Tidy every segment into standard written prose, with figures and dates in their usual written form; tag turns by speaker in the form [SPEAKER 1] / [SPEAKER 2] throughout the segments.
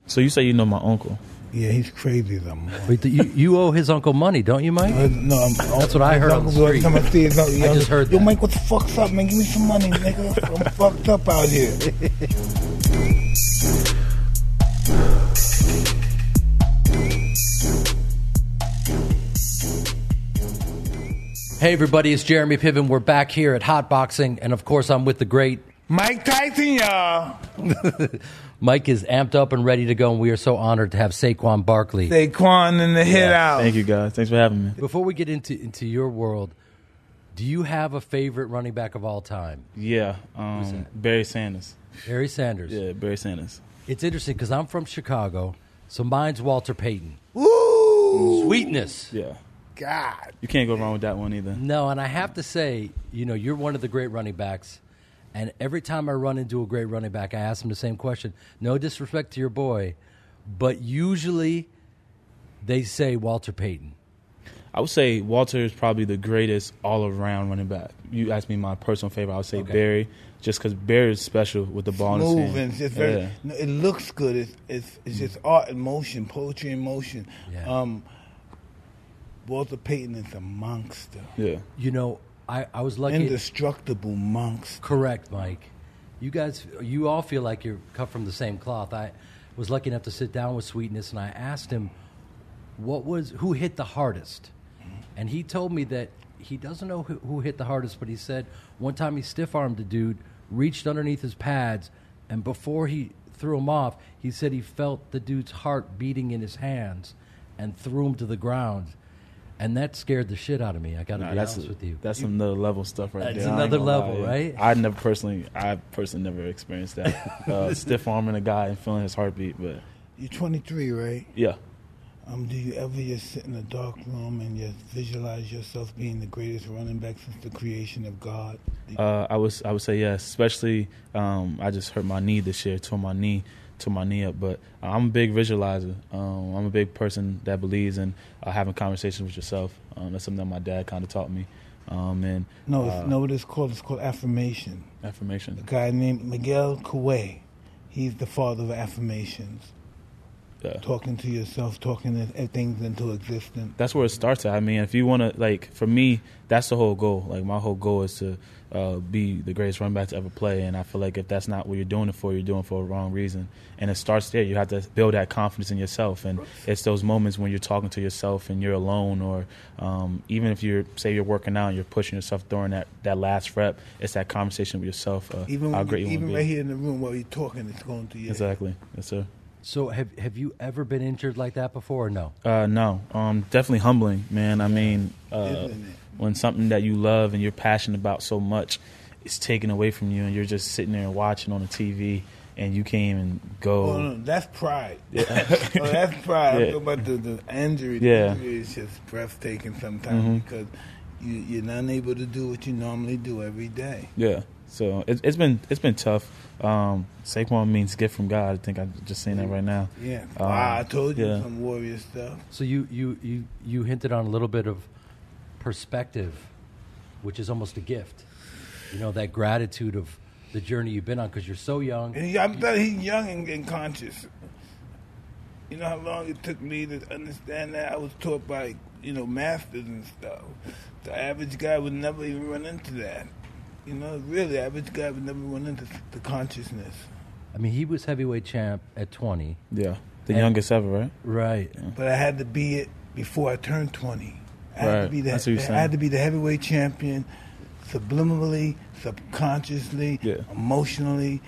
[SPEAKER 1] So you say you know my uncle?
[SPEAKER 2] Yeah, he's crazy as a mother.
[SPEAKER 3] Wait, you owe his uncle money, don't you, Mike?
[SPEAKER 2] No,
[SPEAKER 3] That's what I heard on the street. I just heard that.
[SPEAKER 2] Yo, Mike, what the fuck's up, man? Give me some money, nigga. I'm fucked up out here.
[SPEAKER 3] Hey, everybody, it's Jeremy Piven. We're back here at Hot Boxing, and of course, I'm with the great
[SPEAKER 2] Mike Tyson, y'all.
[SPEAKER 3] Mike is amped up and ready to go, and we are so honored to have Saquon Barkley.
[SPEAKER 2] Saquon in the hit out.
[SPEAKER 1] Thank you, guys. Thanks for having me.
[SPEAKER 3] Before we get into your world, do you have a favorite running back of all time?
[SPEAKER 1] Yeah, Barry Sanders.
[SPEAKER 3] Barry Sanders.
[SPEAKER 1] Yeah, Barry Sanders.
[SPEAKER 3] It's interesting because I'm from Chicago, so mine's Walter Payton.
[SPEAKER 2] Woo!
[SPEAKER 3] Sweetness.
[SPEAKER 1] Yeah.
[SPEAKER 2] God.
[SPEAKER 1] You can't go wrong with that one either.
[SPEAKER 3] No, and I have to say, you're one of the great running backs. And every time I run into a great running back, I ask him the same question. No disrespect to your boy, but usually they say Walter Payton.
[SPEAKER 1] I would say Walter is probably the greatest all-around running back. You asked me my personal favorite, I would say Barry, just because Barry is special with the ball in his hand.
[SPEAKER 2] And it's just very, it looks good. It's just art in motion, poetry in motion.
[SPEAKER 3] Yeah.
[SPEAKER 2] Walter Payton is a monster.
[SPEAKER 1] Yeah.
[SPEAKER 3] I was lucky.
[SPEAKER 2] Indestructible monster.
[SPEAKER 3] Correct, Mike. You all feel like you're cut from the same cloth. I was lucky enough to sit down with Sweetness, and I asked him who hit the hardest. And he told me that he doesn't know who hit the hardest, but he said one time he stiff-armed a dude, reached underneath his pads, and before he threw him off, he said he felt the dude's heart beating in his hands and threw him to the ground. And that scared the shit out of me. I got to be honest with you.
[SPEAKER 1] That's another level stuff right there.
[SPEAKER 3] That's another level, right?
[SPEAKER 1] I personally never experienced that. Stiff arming a guy and feeling his heartbeat. But
[SPEAKER 2] you're 23, right?
[SPEAKER 1] Yeah.
[SPEAKER 2] Do you ever just sit in a dark room and just visualize yourself being the greatest running back since the creation of God?
[SPEAKER 1] I would say yes. Especially, I just hurt my knee this year, tore my knee up, but I'm a big visualizer. I'm a big person that believes in having conversations with yourself. That's something that my dad kind of taught me.
[SPEAKER 2] What it's called? It's called affirmation.
[SPEAKER 1] Affirmation.
[SPEAKER 2] A guy named Miguel Coué, he's the father of affirmations. Yeah. Talking to yourself, talking things into existence.
[SPEAKER 1] That's where it starts at. I mean, if you want to, for me, that's the whole goal. My whole goal is to be the greatest running back to ever play. And I feel like if that's not what you're doing it for, you're doing it for a wrong reason. And it starts there. You have to build that confidence in yourself. And it's those moments when you're talking to yourself and you're alone, or even if say you're working out and you're pushing yourself during that last rep, it's that conversation with yourself.
[SPEAKER 2] Even
[SPEAKER 1] how great you want to be.
[SPEAKER 2] Right here in the room while you're talking, it's going to you.
[SPEAKER 1] Exactly. Yes, sir.
[SPEAKER 3] So have you ever been injured like that before or no?
[SPEAKER 1] No. Definitely humbling, man. I mean, when something that you love and you're passionate about so much is taken away from you and you're just sitting there and watching on the TV and you can't even go.
[SPEAKER 2] Oh, no, that's pride. Yeah. That's pride. Yeah. I'm talking about the injury. The injury is just breathtaking sometimes because you're not able to do what you normally do every day.
[SPEAKER 1] Yeah. So it's been tough. Saquon means gift from God. I think I'm just saying that right now.
[SPEAKER 2] Yeah, I told you some warrior stuff.
[SPEAKER 3] So you hinted on a little bit of perspective, which is almost a gift. That gratitude of the journey you've been on because you're so young.
[SPEAKER 2] And I'm telling you, he's young and conscious. You know how long it took me to understand that? I was taught by masters and stuff. The average guy would never even run into that. Really, average guy would never run into the consciousness.
[SPEAKER 3] I mean, he was heavyweight champ at 20.
[SPEAKER 1] Yeah, the youngest ever, right?
[SPEAKER 3] Right.
[SPEAKER 1] Yeah.
[SPEAKER 2] But I had to be it before I turned 20. I had to be the heavyweight champion, subliminally, subconsciously, emotionally.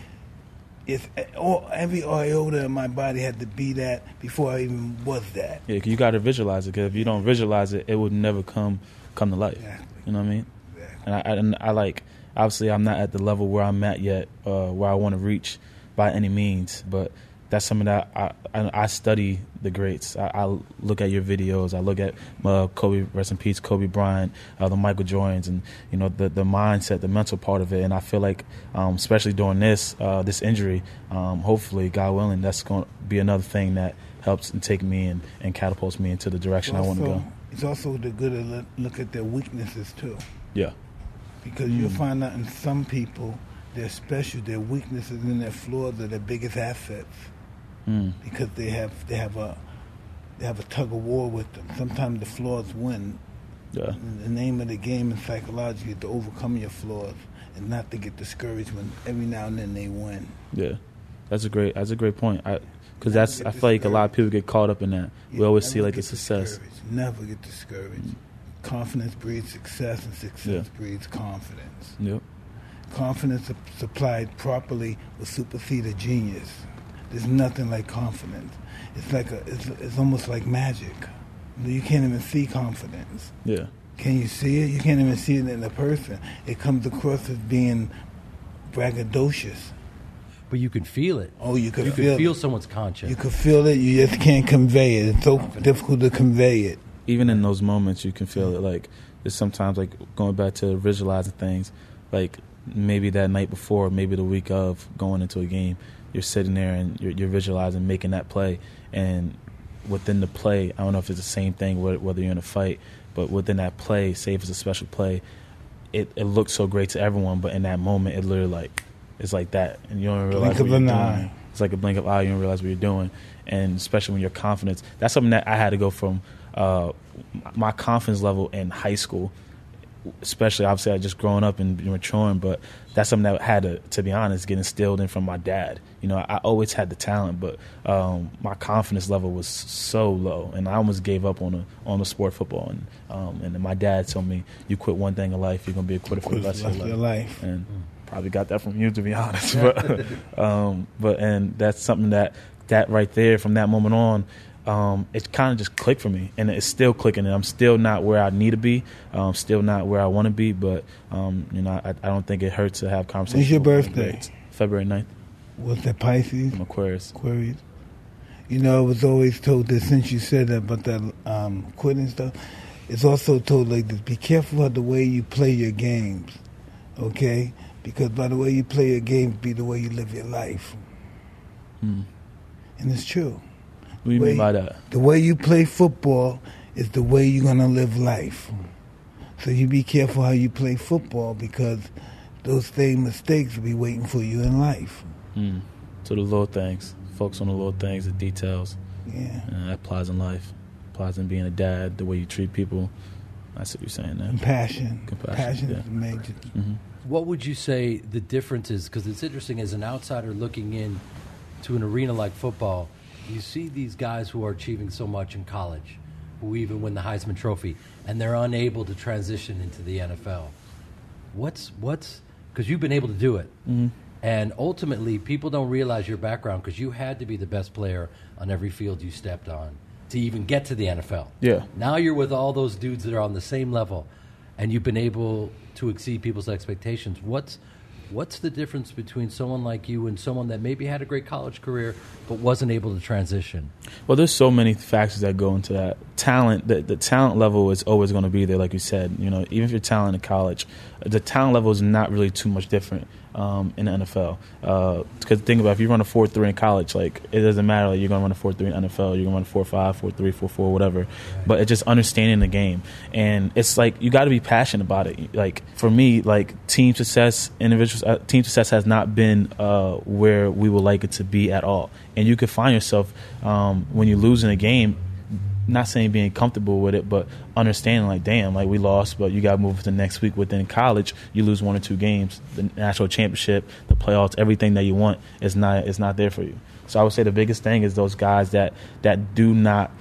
[SPEAKER 2] Every iota in my body had to be that before I even was that.
[SPEAKER 1] Yeah, cause you got to visualize it. Because if you don't visualize it, it would never come to life.
[SPEAKER 2] Exactly.
[SPEAKER 1] You know what I mean?
[SPEAKER 2] Exactly.
[SPEAKER 1] And I obviously I'm not at the level where I'm at yet, where I want to reach by any means, but that's something that I study the greats. I look at your videos. I look at Kobe, rest in peace, Kobe Bryant, the Michael Jordans, and the mindset, the mental part of it. And I feel like, especially during this injury, hopefully, God willing, that's going to be another thing that helps and take me and catapults me into the direction I want to go.
[SPEAKER 2] It's also the good to look at their weaknesses too.
[SPEAKER 1] Yeah.
[SPEAKER 2] Because you'll find out in some people, they're special. Their weaknesses and their flaws are their biggest assets. because they have a tug of war with them. Sometimes the flaws win.
[SPEAKER 1] Yeah.
[SPEAKER 2] The name of the game in psychology is to overcome your flaws and not to get discouraged when every now and then they win.
[SPEAKER 1] Yeah, that's a great point. Because I feel like a lot of people get caught up in that. We always see like a success.
[SPEAKER 2] Never get discouraged. Confidence breeds success, and success breeds confidence.
[SPEAKER 1] Yep.
[SPEAKER 2] Confidence supplied properly will supersede a genius. There's nothing like confidence. It's almost like magic. You can't even see confidence.
[SPEAKER 1] Yeah.
[SPEAKER 2] Can you see it? You can't even see it in a person. It comes across as being braggadocious.
[SPEAKER 3] But you can feel it.
[SPEAKER 2] Oh, you can
[SPEAKER 3] feel someone's conscience.
[SPEAKER 2] You can feel it. You just can't convey it. It's so difficult to convey it.
[SPEAKER 1] Even in those moments, you can feel it. Like, it's sometimes, like, going back to visualizing things, like, maybe that night before, maybe the week of going into a game, you're sitting there and you're visualizing making that play. And within the play, I don't know if it's the same thing, whether you're in a fight, but within that play, say if it's a special play, it looks so great to everyone, but in that moment, it literally, like, it's like that. And you don't realize what you're doing. It's like a blink of an eye. You don't realize what you're doing. And especially when your confidence, that's something that I had to go from my confidence level in high school, especially obviously I just growing up and maturing, but that's something that had to be honest, get instilled in from my dad. You know, I always had the talent, but my confidence level was so low, and I almost gave up on the sport football. And my dad told me, "You quit one thing in life, you're gonna be a quitter for the rest of your life." And probably got that from you, to be honest. But that's something that right there, from that moment on, it kind of just clicked for me, and it's still clicking. And I'm still not where I need to be, still not where I want to be. But I don't think it hurts to have conversations.
[SPEAKER 2] When's your birthday?
[SPEAKER 1] February 9th.
[SPEAKER 2] What's that, Pisces?
[SPEAKER 1] I'm Aquarius.
[SPEAKER 2] You know, I was always told that, since you said that about that quitting stuff, it's also told like this: be careful of the way you play your games, okay? Because by the way you play your games, be the way you live your life. And it's true.
[SPEAKER 1] What do you mean by that?
[SPEAKER 2] The way you play football is the way you're going to live life. So you be careful how you play football, because those same mistakes will be waiting for you in life.
[SPEAKER 1] So the little things. Focus on the little things, the details.
[SPEAKER 2] Yeah.
[SPEAKER 1] And that applies in life. Applies in being a dad, the way you treat people. That's what you're saying there.
[SPEAKER 2] Compassion is major.
[SPEAKER 3] What would you say the difference is? Because it's interesting, as an outsider looking in to an arena like football, you see these guys who are achieving so much in college, who even win the Heisman Trophy, and they're unable to transition into the NFL. What's because you've been able to do it. And ultimately, people don't realize your background, because you had to be the best player on every field you stepped on to even get to the NFL.
[SPEAKER 1] Yeah.
[SPEAKER 3] Now you're with all those dudes that are on the same level, and you've been able to exceed people's expectations. What's the difference between someone like you and someone that maybe had a great college career but wasn't able to transition?
[SPEAKER 1] Well, there's so many factors that go into that. Talent, the talent level is always going to be there, like you said. You know, even if you're talented in college, the talent level is not really too much different in the NFL. Because think about it, if you run a 4.3 in college, like, it doesn't matter. Like, you're going to run a 4.3 in NFL, you're going to run a 4.5, 4.3, 4.4, whatever. Right. But it's just understanding the game, and it's like you got to be passionate about it. Like, for me, like, team success has not been where we would like it to be at all. And you could find yourself when you lose in a game, not saying being comfortable with it, but understanding, like, damn, like, we lost, but you got to move to the next week. Within college, you lose 1 or 2 games, the national championship, the playoffs, everything that you want is not there for you. So I would say the biggest thing is those guys that do not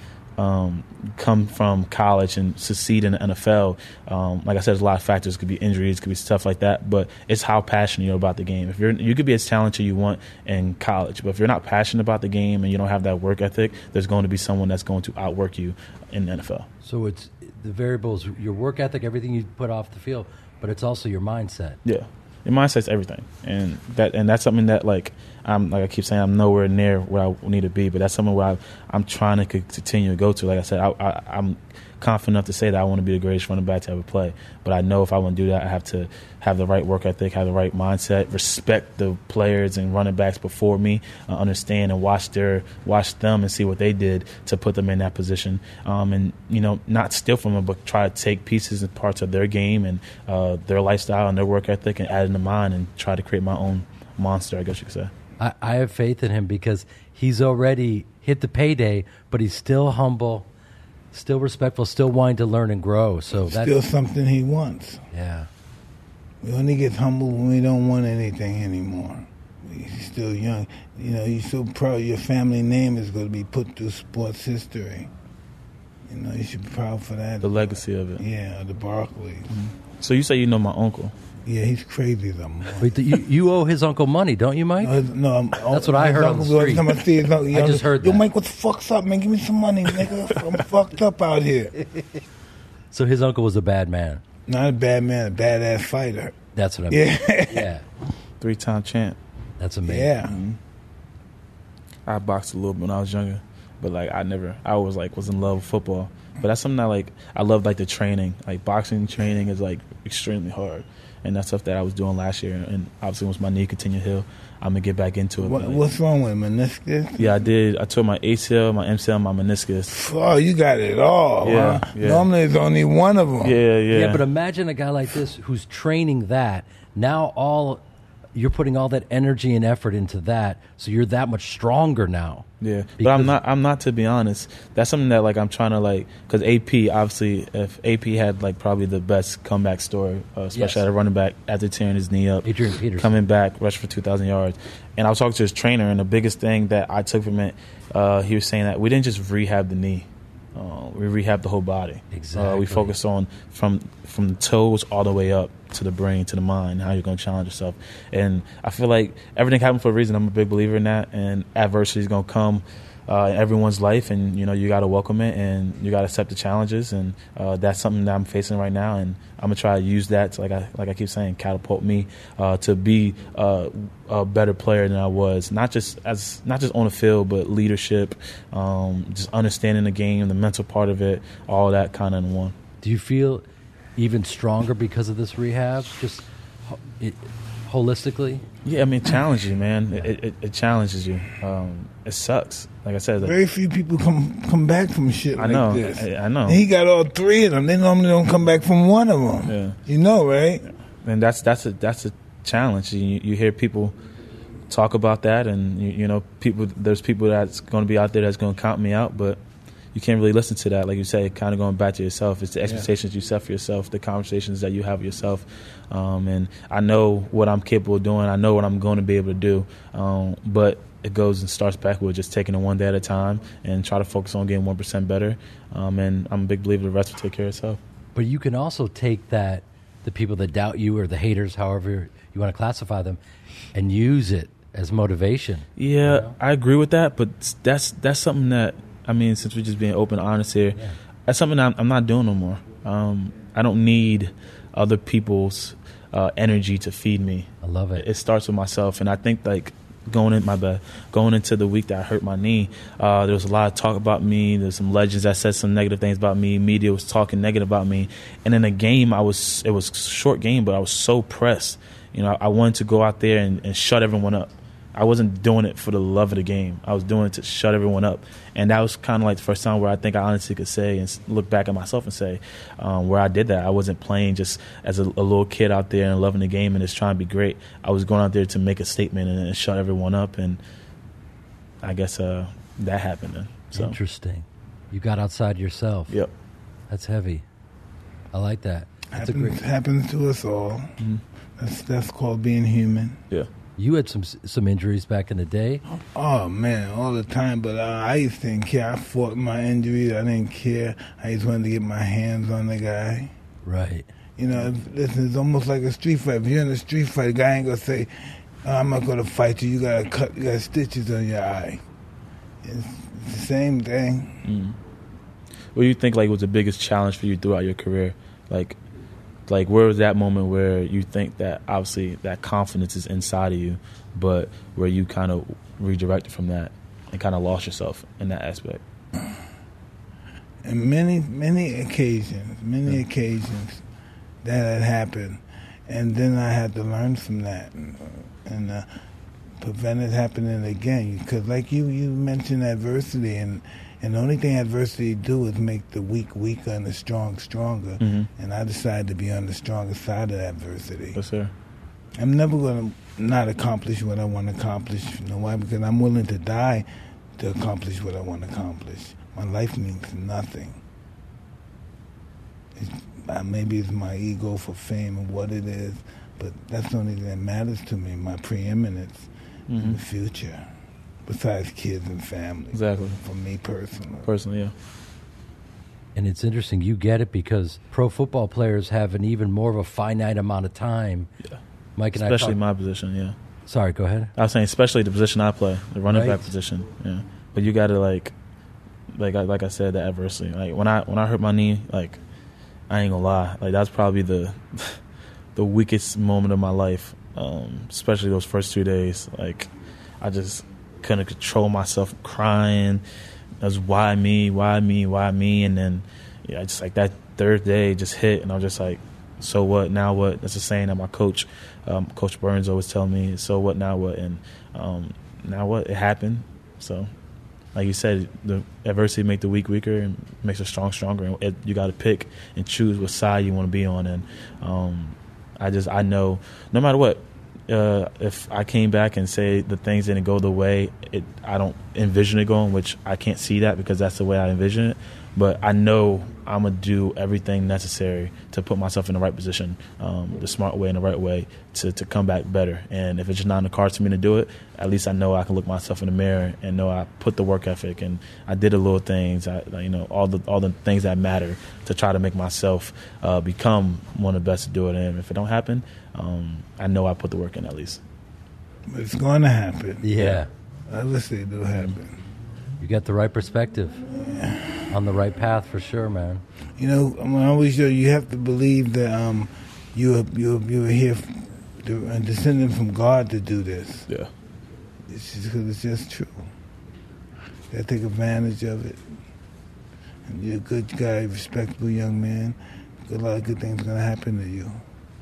[SPEAKER 1] come from college and succeed in the NFL. Like I said, there's a lot of factors. It could be injuries, it could be stuff like that, but it's how passionate you're about the game. If you could be as talented you want in college, but if you're not passionate about the game and you don't have that work ethic, there's going to be someone that's going to outwork you in the NFL. So
[SPEAKER 3] it's the variables, your work ethic, everything you put off the field, but it's also your mindset.
[SPEAKER 1] Yeah. Your mindset's everything, and that's something that, like I keep saying, I'm nowhere near where I need to be, but that's something where I'm trying to continue to go to. Like I said, I'm confident enough to say that I want to be the greatest running back to ever play, but I know if I want to do that, I have to have the right work ethic, have the right mindset, respect the players and running backs before me, understand and watch them and see what they did to put them in that position, and not steal from them, but try to take pieces and parts of their game and their lifestyle and their work ethic and add it into mine and try to create my own monster, I guess you could say.
[SPEAKER 3] I have faith in him because he's already hit the payday, but he's still humble, still respectful, still wanting to learn and grow. So that's
[SPEAKER 2] Still something he wants.
[SPEAKER 3] yeah.
[SPEAKER 2] We only get humble when we don't want anything anymore. He's still young. You know, you're so proud your family name is going to be put through sports history. You know, you should be proud for that.
[SPEAKER 1] The legacy of it.
[SPEAKER 2] Yeah, the Barclays.
[SPEAKER 1] So you say you know my uncle.
[SPEAKER 2] Yeah, he's crazy. Them.
[SPEAKER 3] Wait, you owe his uncle money, don't you, Mike?
[SPEAKER 2] No,
[SPEAKER 3] That's what I heard on the street. I just heard
[SPEAKER 2] Yo,
[SPEAKER 3] that.
[SPEAKER 2] Mike, what the fuck's up, man? Give me some money, nigga. I'm fucked up out here.
[SPEAKER 3] So his uncle was a bad man.
[SPEAKER 2] Not a bad man, a badass fighter.
[SPEAKER 3] That's what I mean.
[SPEAKER 2] Yeah.
[SPEAKER 3] Yeah.
[SPEAKER 1] 3-time champ.
[SPEAKER 3] That's amazing.
[SPEAKER 2] Yeah.
[SPEAKER 1] I boxed a little bit when I was younger, but like I always like was in love with football. But that's something I love like the training. Like boxing training is like extremely hard, and that's stuff that I was doing last year. And obviously once my knee continued to heal, I'm gonna get back into it.
[SPEAKER 2] What's wrong with meniscus?
[SPEAKER 1] Yeah, I did. I tore my ACL, my MCL, my meniscus.
[SPEAKER 2] Oh, you got it all.
[SPEAKER 1] Yeah,
[SPEAKER 2] Huh?
[SPEAKER 1] yeah.
[SPEAKER 2] Normally it's only one of them.
[SPEAKER 1] Yeah.
[SPEAKER 3] Yeah, but imagine a guy like this who's training that. Now you're putting all that energy and effort into that, so you're that much stronger now.
[SPEAKER 1] Yeah, but I'm not to be honest. That's something that like I'm trying to like, because AP obviously, if AP had like probably the best comeback story, especially
[SPEAKER 3] Yes.
[SPEAKER 1] at a running back after tearing his knee up,
[SPEAKER 3] Adrian Peterson.
[SPEAKER 1] coming back, rushed for 2,000 yards. And I was talking to his trainer, and the biggest thing that I took from it, he was saying that we didn't just rehab the knee. We rehab the whole body.
[SPEAKER 3] Exactly.
[SPEAKER 1] We focus on from the toes all the way up to the brain, to the mind, how you're going to challenge yourself. And I feel like everything happens for a reason. I'm a big believer in that. And adversity is going to come in everyone's life, and you know you got to welcome it, and you got to accept the challenges. And that's something that I'm facing right now, and I'm gonna try to use that to, like I keep saying, catapult me to be a better player than I was. Not just on the field, but leadership, just understanding the game, the mental part of it, all that kind of in one.
[SPEAKER 3] Do you feel even stronger because of this rehab? Just holistically?
[SPEAKER 1] Yeah, I mean, it challenges you, man. It challenges you. It sucks. Like I said,
[SPEAKER 2] Very few people come back from shit
[SPEAKER 1] I
[SPEAKER 2] like
[SPEAKER 1] know.
[SPEAKER 2] this.
[SPEAKER 1] I know.
[SPEAKER 2] And he got all three of them. They normally don't come back from one of them.
[SPEAKER 1] Yeah.
[SPEAKER 2] You know, right?
[SPEAKER 1] And that's a challenge. You hear people talk about that, and you know, there's people that's going to be out there that's going to count me out, but you can't really listen to that. Like you say, kind of going back to yourself. It's the expectations you set for yourself, the conversations that you have with yourself. And I know what I'm capable of doing. I know what I'm going to be able to do. But it goes and starts back with just taking it one day at a time and try to focus on getting 1% better. And I'm a big believer the rest will take care of itself.
[SPEAKER 3] But you can also take that, the people that doubt you or the haters, however you want to classify them, and use it as motivation.
[SPEAKER 1] Yeah,
[SPEAKER 3] You know?
[SPEAKER 1] I agree with that. But that's something that, I mean, since we're just being open and honest here, that's something that I'm not doing no more. I don't need other people's energy to feed me.
[SPEAKER 3] I love it.
[SPEAKER 1] It starts with myself, and I think like going into the week that I hurt my knee, there was a lot of talk about me. There's some legends that said some negative things about me. Media was talking negative about me, and in the game, it was a short game, but I was so pressed. You know, I wanted to go out there and shut everyone up. I wasn't doing it for the love of the game. I was doing it to shut everyone up. And that was kind of like the first time where I think I honestly could say and look back at myself and say where I did that. I wasn't playing just as a little kid out there and loving the game and just trying to be great. I was going out there to make a statement and shut everyone up. And I guess that happened then. So.
[SPEAKER 3] Interesting. You got outside yourself.
[SPEAKER 1] Yep.
[SPEAKER 3] That's heavy. I like that. That's a great.
[SPEAKER 2] Happens to us all.
[SPEAKER 1] Mm-hmm.
[SPEAKER 2] That's called being human.
[SPEAKER 1] Yeah.
[SPEAKER 3] You had some injuries back in the day.
[SPEAKER 2] Oh man, all the time. But I used to didn't care. I fought my injuries. I didn't care. I just wanted to get my hands on the guy.
[SPEAKER 3] Right.
[SPEAKER 2] You know, listen, it's almost like a street fight. If you're in a street fight, the guy ain't gonna say, "I'm not gonna fight you. You got stitches on your eye." It's the same thing.
[SPEAKER 1] What do you think like was the biggest challenge for you throughout your career? Like where was that moment where you think that obviously that confidence is inside of you, but where you kind of redirected from that and kind of lost yourself in that aspect?
[SPEAKER 2] And many occasions that had happened, and then I had to learn from that and prevent it happening again. Because like you mentioned adversity, and the only thing adversity do is make the weak weaker and the strong stronger.
[SPEAKER 1] Mm-hmm.
[SPEAKER 2] And I decided to be on the stronger side of adversity.
[SPEAKER 1] Yes, sir.
[SPEAKER 2] I'm never going to not accomplish what I want to accomplish. You know why? Because I'm willing to die to accomplish what I want to accomplish. My life means nothing. Maybe it's my ego for fame and what it is, but that's the only thing that matters to me, my preeminence in the future, besides kids and family.
[SPEAKER 1] Exactly.
[SPEAKER 2] For me personally.
[SPEAKER 1] Personally, yeah.
[SPEAKER 3] And it's interesting, you get it because pro football players have an even more of a finite amount of time.
[SPEAKER 1] Yeah.
[SPEAKER 3] Mike and
[SPEAKER 1] Especially my position, yeah.
[SPEAKER 3] Sorry, go ahead.
[SPEAKER 1] I was saying, especially the position I play, the running
[SPEAKER 3] Right.
[SPEAKER 1] back position. Yeah, but you got to like I said, the adversity. Like when I hurt my knee, like I ain't gonna lie, like that's probably the weakest moment of my life. Especially those first 2 days. Like I just couldn't control myself, crying. That's why me, and then yeah, just like that third day just hit, and I'm just like, so what? Now what? That's a saying that my coach, Coach Burns, always tell me. So what? Now what? And now what? It happened. So, like you said, the adversity make the weak weaker and makes the strong stronger. And you got to pick and choose what side you want to be on. And I know no matter what, if I came back and say the things didn't go the way I don't envision it going, which I can't see that because that's the way I envision it. But I know I'm going to do everything necessary to put myself in the right position, the smart way and the right way to come back better. And if it's just not in the cards for me to do it, at least I know I can look myself in the mirror and know I put the work ethic and I did the little things, all the things that matter to try to make myself become one of the best to do it. And if it don't happen, I know I put the work in at least.
[SPEAKER 2] But it's going to happen.
[SPEAKER 3] Yeah.
[SPEAKER 2] I wish it do happen.
[SPEAKER 3] You got the right perspective. On the right path for sure, man.
[SPEAKER 2] You know, when I always say you have to believe that you're here and descended from God to do this.
[SPEAKER 1] Yeah.
[SPEAKER 2] It's just because it's just true. You got to take advantage of it. And you're a good guy, respectable young man. A lot of good things are going to happen to you.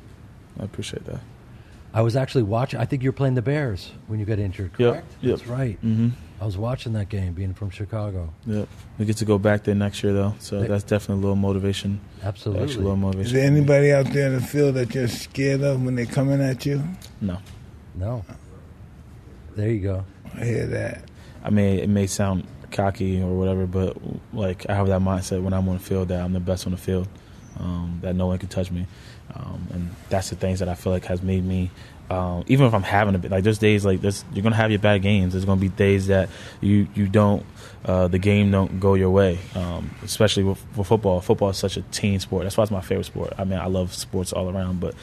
[SPEAKER 1] I appreciate that.
[SPEAKER 3] I was actually watching. I think you were playing the Bears when you got injured, correct?
[SPEAKER 1] Yep.
[SPEAKER 3] That's right.
[SPEAKER 1] Mm-hmm.
[SPEAKER 3] I was watching that game, being from Chicago.
[SPEAKER 1] Yep. We get to go back there next year, though, so that's definitely a little motivation.
[SPEAKER 3] Absolutely.
[SPEAKER 1] Extra little motivation.
[SPEAKER 2] Is there anybody out there in the field that you're scared of when they're coming at you?
[SPEAKER 1] No.
[SPEAKER 3] No. There you go.
[SPEAKER 2] I hear that.
[SPEAKER 1] I mean, it may sound cocky or whatever, but like I have that mindset when I'm on the field that I'm the best on the field, that no one can touch me, and that's the things that I feel like has made me. Even if I'm having a bit, like there's days like this, you're gonna have your bad games. There's gonna be days that you don't, the game don't go your way. Especially with football. Football is such a team sport. That's why it's my favorite sport. I mean, I love sports all around, but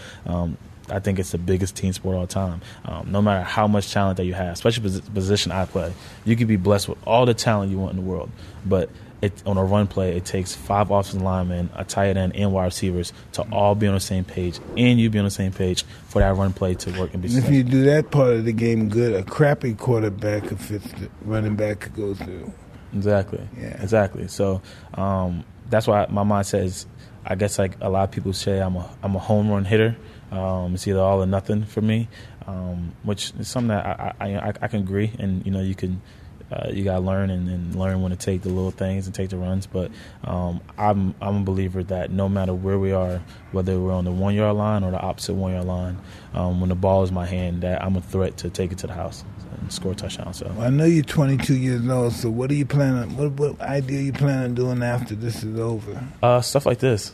[SPEAKER 1] I think it's the biggest team sport all the time. No matter how much talent that you have, especially the position I play, you could be blessed with all the talent you want in the world, but on a run play, it takes 5 offensive linemen, a tight end, and wide receivers to all be on the same page, and you be on the same page for that run play to work and be
[SPEAKER 2] And
[SPEAKER 1] successful.
[SPEAKER 2] if you do that part of the game good, a crappy quarterback could fit the running back could go through.
[SPEAKER 1] Exactly.
[SPEAKER 2] Yeah.
[SPEAKER 1] Exactly. So that's why my mindset is, I guess like a lot of people say I'm a home run hitter. It's either all or nothing for me, which is something that I can agree, and you can. You gotta learn and learn when to take the little things and take the runs. But I'm a believer that no matter where we are, whether we're on the 1 yard line or the opposite 1 yard line, when the ball is in my hand, that I'm a threat to take it to the house and score a touchdown. So
[SPEAKER 2] Well, I know you're 22 years old. So what are you planning? What idea you plan on doing after this is over?
[SPEAKER 1] stuff like this,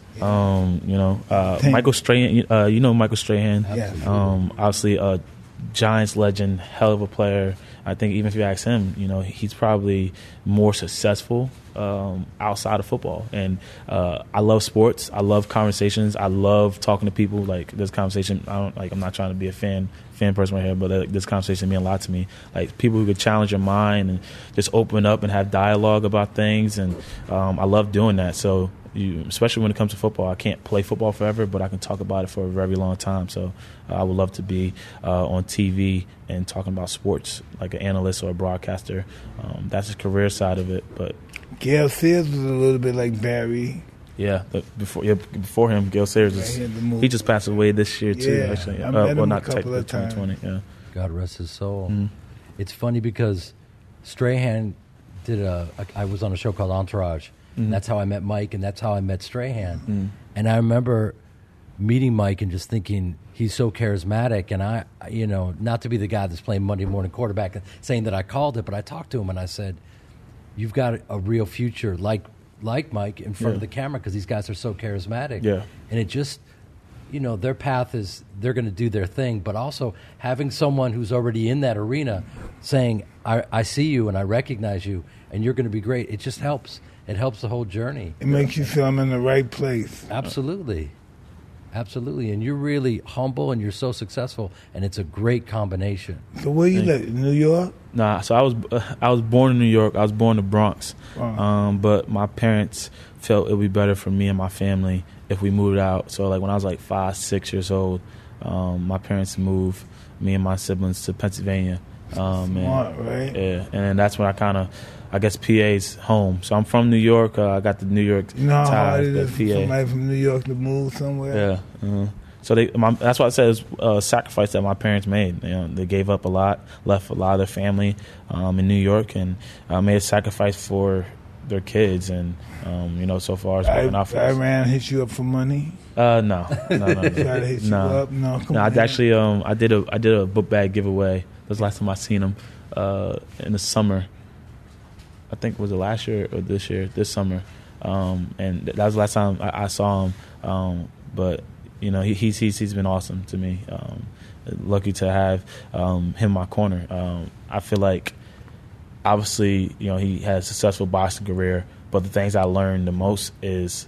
[SPEAKER 1] Michael Strahan. You know Michael Strahan.
[SPEAKER 2] Yes.
[SPEAKER 1] Obviously a Giants legend, hell of a player. I think even if you ask him, he's probably more successful outside of football. And I love sports. I love conversations. I love talking to people. Like this conversation, I'm not trying to be a fan person right here, but this conversation means a lot to me. Like people who could challenge your mind and just open up and have dialogue about things. And I love doing that. So especially when it comes to football, I can't play football forever, but I can talk about it for a very long time. So I would love to be on TV and talking about sports like an analyst or a broadcaster. That's the career side of it. But
[SPEAKER 2] Gale Sayers was a little bit like Barry.
[SPEAKER 1] yeah, before him, Gale Sayers, he just passed away this year too.
[SPEAKER 2] Yeah,
[SPEAKER 1] Actually,
[SPEAKER 2] I met him
[SPEAKER 1] not
[SPEAKER 2] a couple
[SPEAKER 1] technically
[SPEAKER 2] of times.
[SPEAKER 1] 2020. Yeah,
[SPEAKER 3] God rest his soul.
[SPEAKER 1] Mm-hmm.
[SPEAKER 3] It's funny because Strahan I was on a show called Entourage.
[SPEAKER 1] Mm-hmm.
[SPEAKER 3] And that's how I met Mike, and that's how I met Strahan. And I remember meeting Mike and just thinking he's so charismatic, and I, not to be the guy that's playing Monday morning quarterback and saying that I called it, but I talked to him and I said, you've got a real future like Mike in front of the camera, because these guys are so charismatic.
[SPEAKER 1] Yeah.
[SPEAKER 3] And it just, their path is they're going to do their thing, but also having someone who's already in that arena saying, I see you and I recognize you and you're going to be great. It just helps. It helps the whole journey.
[SPEAKER 2] It makes you feel I'm in the right place.
[SPEAKER 3] Absolutely. Absolutely. And you're really humble and you're so successful, and it's a great combination.
[SPEAKER 2] So where you live? New York?
[SPEAKER 1] Nah, so I was born in New York. I was born in the Bronx.
[SPEAKER 2] Wow.
[SPEAKER 1] But my parents felt it would be better for me and my family if we moved out. So like when I was like 5, 6 years old, my parents moved me and my siblings to Pennsylvania.
[SPEAKER 2] Smart, right?
[SPEAKER 1] Yeah, and that's when I guess PA's home. So I'm from New York. I got the New York
[SPEAKER 2] You know how hard
[SPEAKER 1] ties,
[SPEAKER 2] it
[SPEAKER 1] but
[SPEAKER 2] is for
[SPEAKER 1] PA.
[SPEAKER 2] somebody from New York to move somewhere?
[SPEAKER 1] Yeah. So that's why I said it was a sacrifice that my parents made. They gave up a lot, left a lot of their family in New York, and made a sacrifice for their kids. And so far it's working out for us.
[SPEAKER 2] Iran hit you up for money?
[SPEAKER 1] No.
[SPEAKER 2] Try to hit you up? No, come
[SPEAKER 1] No,
[SPEAKER 2] on.
[SPEAKER 1] I actually I did a book bag giveaway. That was the last time I seen him in the summer. I think was it last year or this year? This summer, and that was the last time I saw him. But he's been awesome to me. Lucky to have him in my corner. I feel like obviously he had a successful boxing career, but the things I learned the most is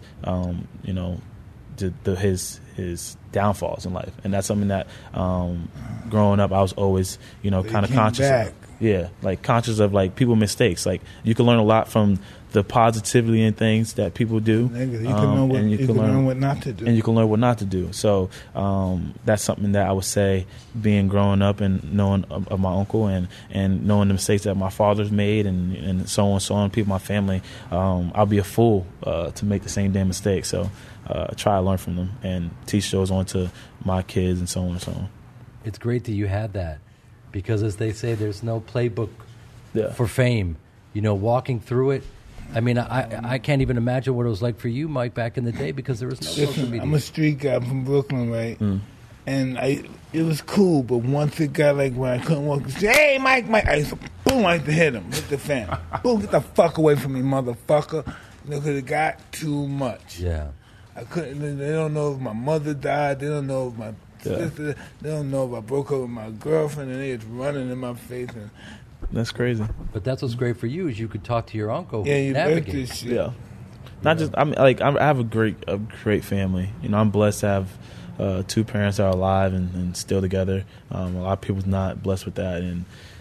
[SPEAKER 1] his downfalls in life, and that's something that growing up I was always kind of conscious of. Yeah, like conscious of like people's mistakes. Like you can learn a lot from the positivity in things that people do.
[SPEAKER 2] Nigga, you can learn what not to do.
[SPEAKER 1] And you can learn what not to do. So that's something that I would say, being growing up and knowing of my uncle and knowing the mistakes that my father's made and so on, people in my family, I'll be a fool to make the same damn mistake. So try to learn from them and teach those on to my kids and so on and so on.
[SPEAKER 3] It's great that you had that, because as they say, there's no playbook for fame. Walking through it, I mean, I can't even imagine what it was like for you, Mike, back in the day, because there was no social media.
[SPEAKER 2] I'm a street guy from Brooklyn, right? And it was cool, but once it got like when I couldn't walk, say, hey, Mike, I used to, boom, I used to hit him, hit the fan. Boom, get the fuck away from me, motherfucker. Because it got too much.
[SPEAKER 3] Yeah.
[SPEAKER 2] I couldn't, they don't know if my mother died, they don't know if my sister, they don't know if I broke up with my girlfriend, and they was running in my face. And
[SPEAKER 1] that's crazy.
[SPEAKER 3] But that's what's great for you, is you could talk to your uncle.
[SPEAKER 2] Yeah, you
[SPEAKER 3] navigate.
[SPEAKER 2] break this shit.
[SPEAKER 1] Yeah. Not just I have a great family. I'm blessed to have 2 parents that are alive and still together. A lot of people's not blessed with that, and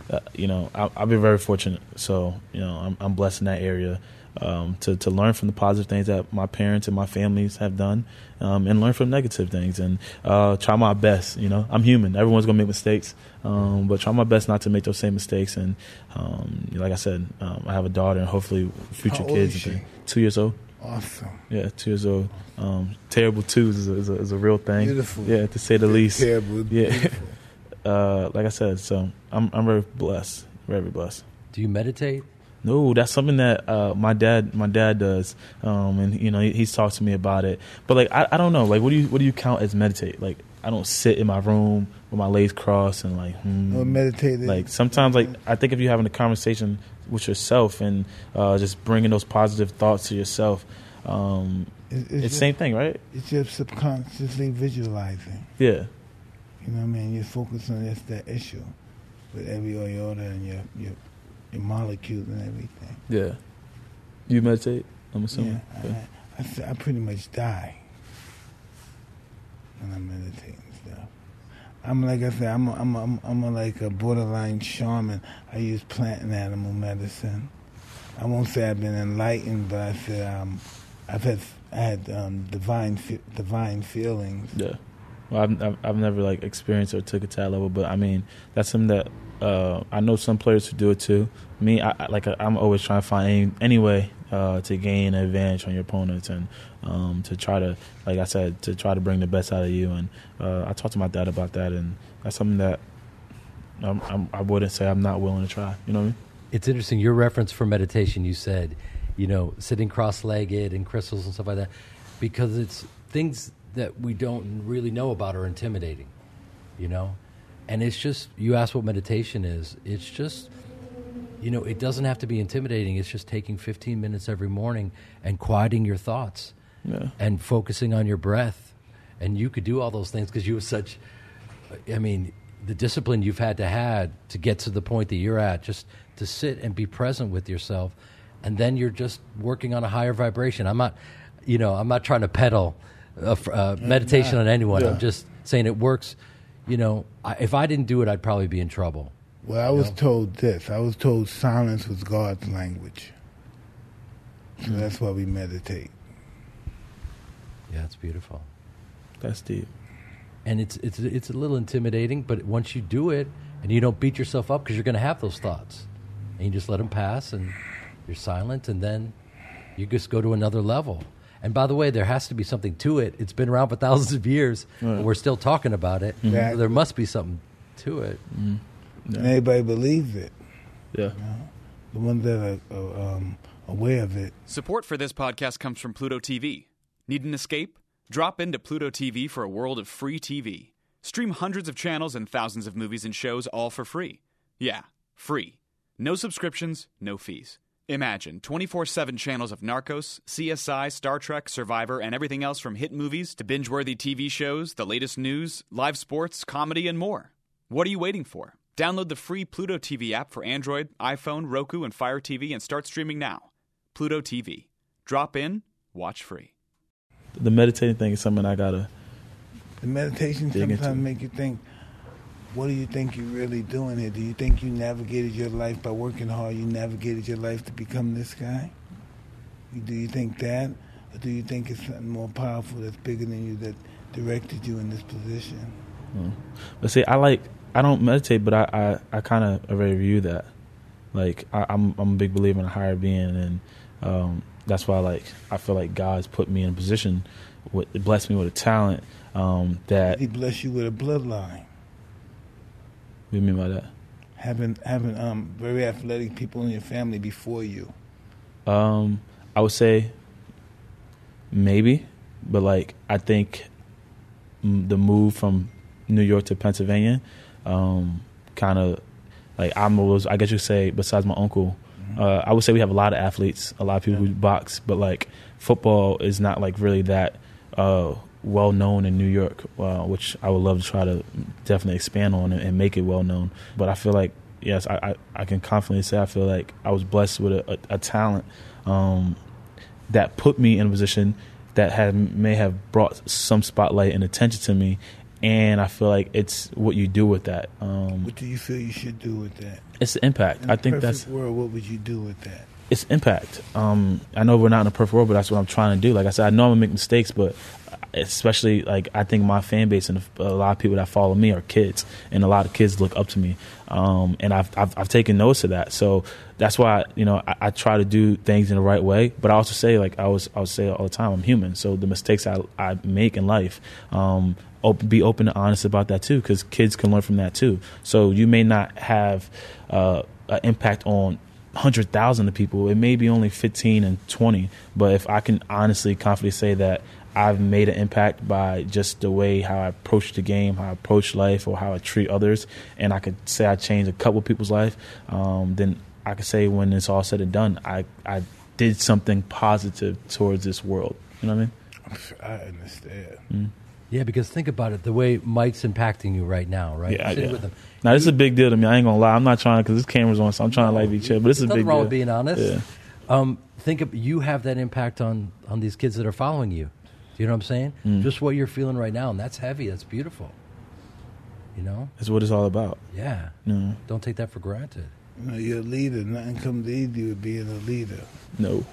[SPEAKER 1] I've been very fortunate. So I'm blessed in that area. To learn from the positive things that my parents and my families have done, and learn from negative things, and try my best. I'm human. Everyone's gonna make mistakes, but try my best not to make those same mistakes. And like I said, I have a daughter, and hopefully future
[SPEAKER 2] How old
[SPEAKER 1] kids.
[SPEAKER 2] is she?
[SPEAKER 1] 2 years old.
[SPEAKER 2] Awesome.
[SPEAKER 1] Yeah, 2 years old. Terrible twos is a real thing.
[SPEAKER 2] Beautiful.
[SPEAKER 1] Yeah, to say the least.
[SPEAKER 2] Terrible.
[SPEAKER 1] Yeah.
[SPEAKER 2] Beautiful.
[SPEAKER 1] Like I said, so I'm very blessed. Very blessed.
[SPEAKER 3] Do you meditate?
[SPEAKER 1] No, that's something that my dad does, and he's talked to me about it. But like I don't know, like what do you count as meditate? Like I don't sit in my room with my legs crossed and like
[SPEAKER 2] meditate.
[SPEAKER 1] Like sometimes, like I think if you're having a conversation with yourself and just bringing those positive thoughts to yourself, it's the same thing, right?
[SPEAKER 2] It's just subconsciously visualizing.
[SPEAKER 1] Yeah.
[SPEAKER 2] You know what I mean? You focus on just that issue with every iota and your molecules and everything.
[SPEAKER 1] Yeah. You meditate, I'm assuming?
[SPEAKER 2] Yeah, I pretty much die when I'm meditating and stuff. I'm like I said, I'm like a borderline shaman. I use plant and animal medicine. I won't say I've been enlightened, but I said I had divine feelings.
[SPEAKER 1] Yeah. Well, I've never like experienced or took it to that level, but I mean that's something that I know some players who do it too. Me, I'm always trying to find any way to gain an advantage on your opponents and to try to, like I said, to try to bring the best out of you. And I talked to my dad about that, and that's something that I wouldn't say I'm not willing to try. You know what I mean?
[SPEAKER 3] It's interesting. Your reference for meditation, you said, sitting cross-legged and crystals and stuff like that, because it's things that we don't really know about are intimidating, you know? And it's just, you ask what meditation is, it's just, you know, it doesn't have to be intimidating. It's just taking 15 minutes every morning and quieting your thoughts and focusing on your breath. And you could do all those things because you have such, I mean, the discipline you've had to get to the point that you're at, just to sit and be present with yourself. And then you're just working on a higher vibration. I'm not trying to peddle meditation on anyone. I'm just saying it works. You know, if I didn't do it, I'd probably be in trouble.
[SPEAKER 2] Well, I was told this. I was told silence was God's language. So that's why we meditate.
[SPEAKER 3] Yeah, it's beautiful.
[SPEAKER 1] That's deep.
[SPEAKER 3] And it's a little intimidating, but once you do it, and you don't beat yourself up because you're going to have those thoughts, and you just let them pass, and you're silent, and then you just go to another level. And by the way, there has to be something to it. It's been around for thousands of years, but we're still talking about it.
[SPEAKER 2] Exactly.
[SPEAKER 3] So there must be something to it.
[SPEAKER 2] And everybody believes it.
[SPEAKER 1] Yeah.
[SPEAKER 2] You know? The ones that are aware of it.
[SPEAKER 4] Support for this podcast comes from Pluto TV. Need an escape? Drop into Pluto TV for a world of free TV. Stream hundreds of channels and thousands of movies and shows all for free. Yeah, free. No subscriptions, no fees. Imagine 24/7 channels of Narcos, CSI, Star Trek, Survivor, and everything else from hit movies to binge-worthy TV shows, the latest news, live sports, comedy, and more. What are you waiting for? Download the free Pluto TV app for Android, iPhone, Roku, and Fire TV and start streaming now. Pluto TV. Drop in, watch free.
[SPEAKER 1] The meditating thing is something I gotta.
[SPEAKER 2] The meditation sometimes make you think, what do you think you're really doing here? Do you think you navigated your life by working hard? You navigated your life to become this guy? Do you think that? Or do you think it's something more powerful that's bigger than you that directed you in this position?
[SPEAKER 1] But see, I don't meditate, but I kind of already view that. Like, I'm a big believer in a higher being, and that's why I feel like God's put me in a position, blessed me with a talent that
[SPEAKER 2] He blessed you with a bloodline.
[SPEAKER 1] What do you mean by that?
[SPEAKER 2] Having very athletic people in your family before you.
[SPEAKER 1] I would say maybe, but I think the move from New York to Pennsylvania, kind of I guess you could say, besides my uncle, I would say we have a lot of athletes, a lot of people who box, but football is not really that well known in New York, which I would love to try to definitely expand on and make it well known. But I feel like, yes, I can confidently say I feel like I was blessed with a talent that put me in a position that may have brought some spotlight and attention to me. And I feel like it's what you do with that.
[SPEAKER 2] What do you feel you should do with that?
[SPEAKER 1] It's the impact.
[SPEAKER 2] In
[SPEAKER 1] I think that's.
[SPEAKER 2] perfect world, what would you do with that?
[SPEAKER 1] It's impact. I know we're not in a perfect world, but that's what I'm trying to do. Like I said, I know I'm gonna make mistakes, but especially I think my fan base and a lot of people that follow me are kids, and a lot of kids look up to me. And I've taken notice of that. So that's why I try to do things in the right way. But I also say I would say all the time, I'm human. So the mistakes I make in life, be open and honest about that too, because kids can learn from that too. So you may not have an impact on 100,000 of people. It may be only 15 and 20. But if I can honestly, confidently say that I've made an impact by just the way how I approach the game, how I approach life, or how I treat others, and I could say I changed a couple of people's life, then I could say when it's all said and done, I did something positive towards this world. You know what I mean?
[SPEAKER 2] I understand.
[SPEAKER 1] Mm.
[SPEAKER 3] Yeah, because think about it, the way Mike's impacting you right now, right?
[SPEAKER 1] Yeah,
[SPEAKER 3] Sitting with him.
[SPEAKER 1] Now, this is a big deal to me. I ain't going to lie. I'm not trying to, because this camera's on, so I'm trying to be chill. But this is a big
[SPEAKER 3] Nothing wrong
[SPEAKER 1] deal.
[SPEAKER 3] with being honest.
[SPEAKER 1] Yeah.
[SPEAKER 3] Think of, you have that impact on these kids that are following you. Do you know what I'm saying?
[SPEAKER 1] Mm.
[SPEAKER 3] Just what you're feeling right now, and that's heavy. That's beautiful. You know?
[SPEAKER 1] That's what it's all about.
[SPEAKER 3] Yeah.
[SPEAKER 1] No.
[SPEAKER 3] Don't take that for granted.
[SPEAKER 2] You're a leader. Nothing comes easy with being a leader.
[SPEAKER 1] No.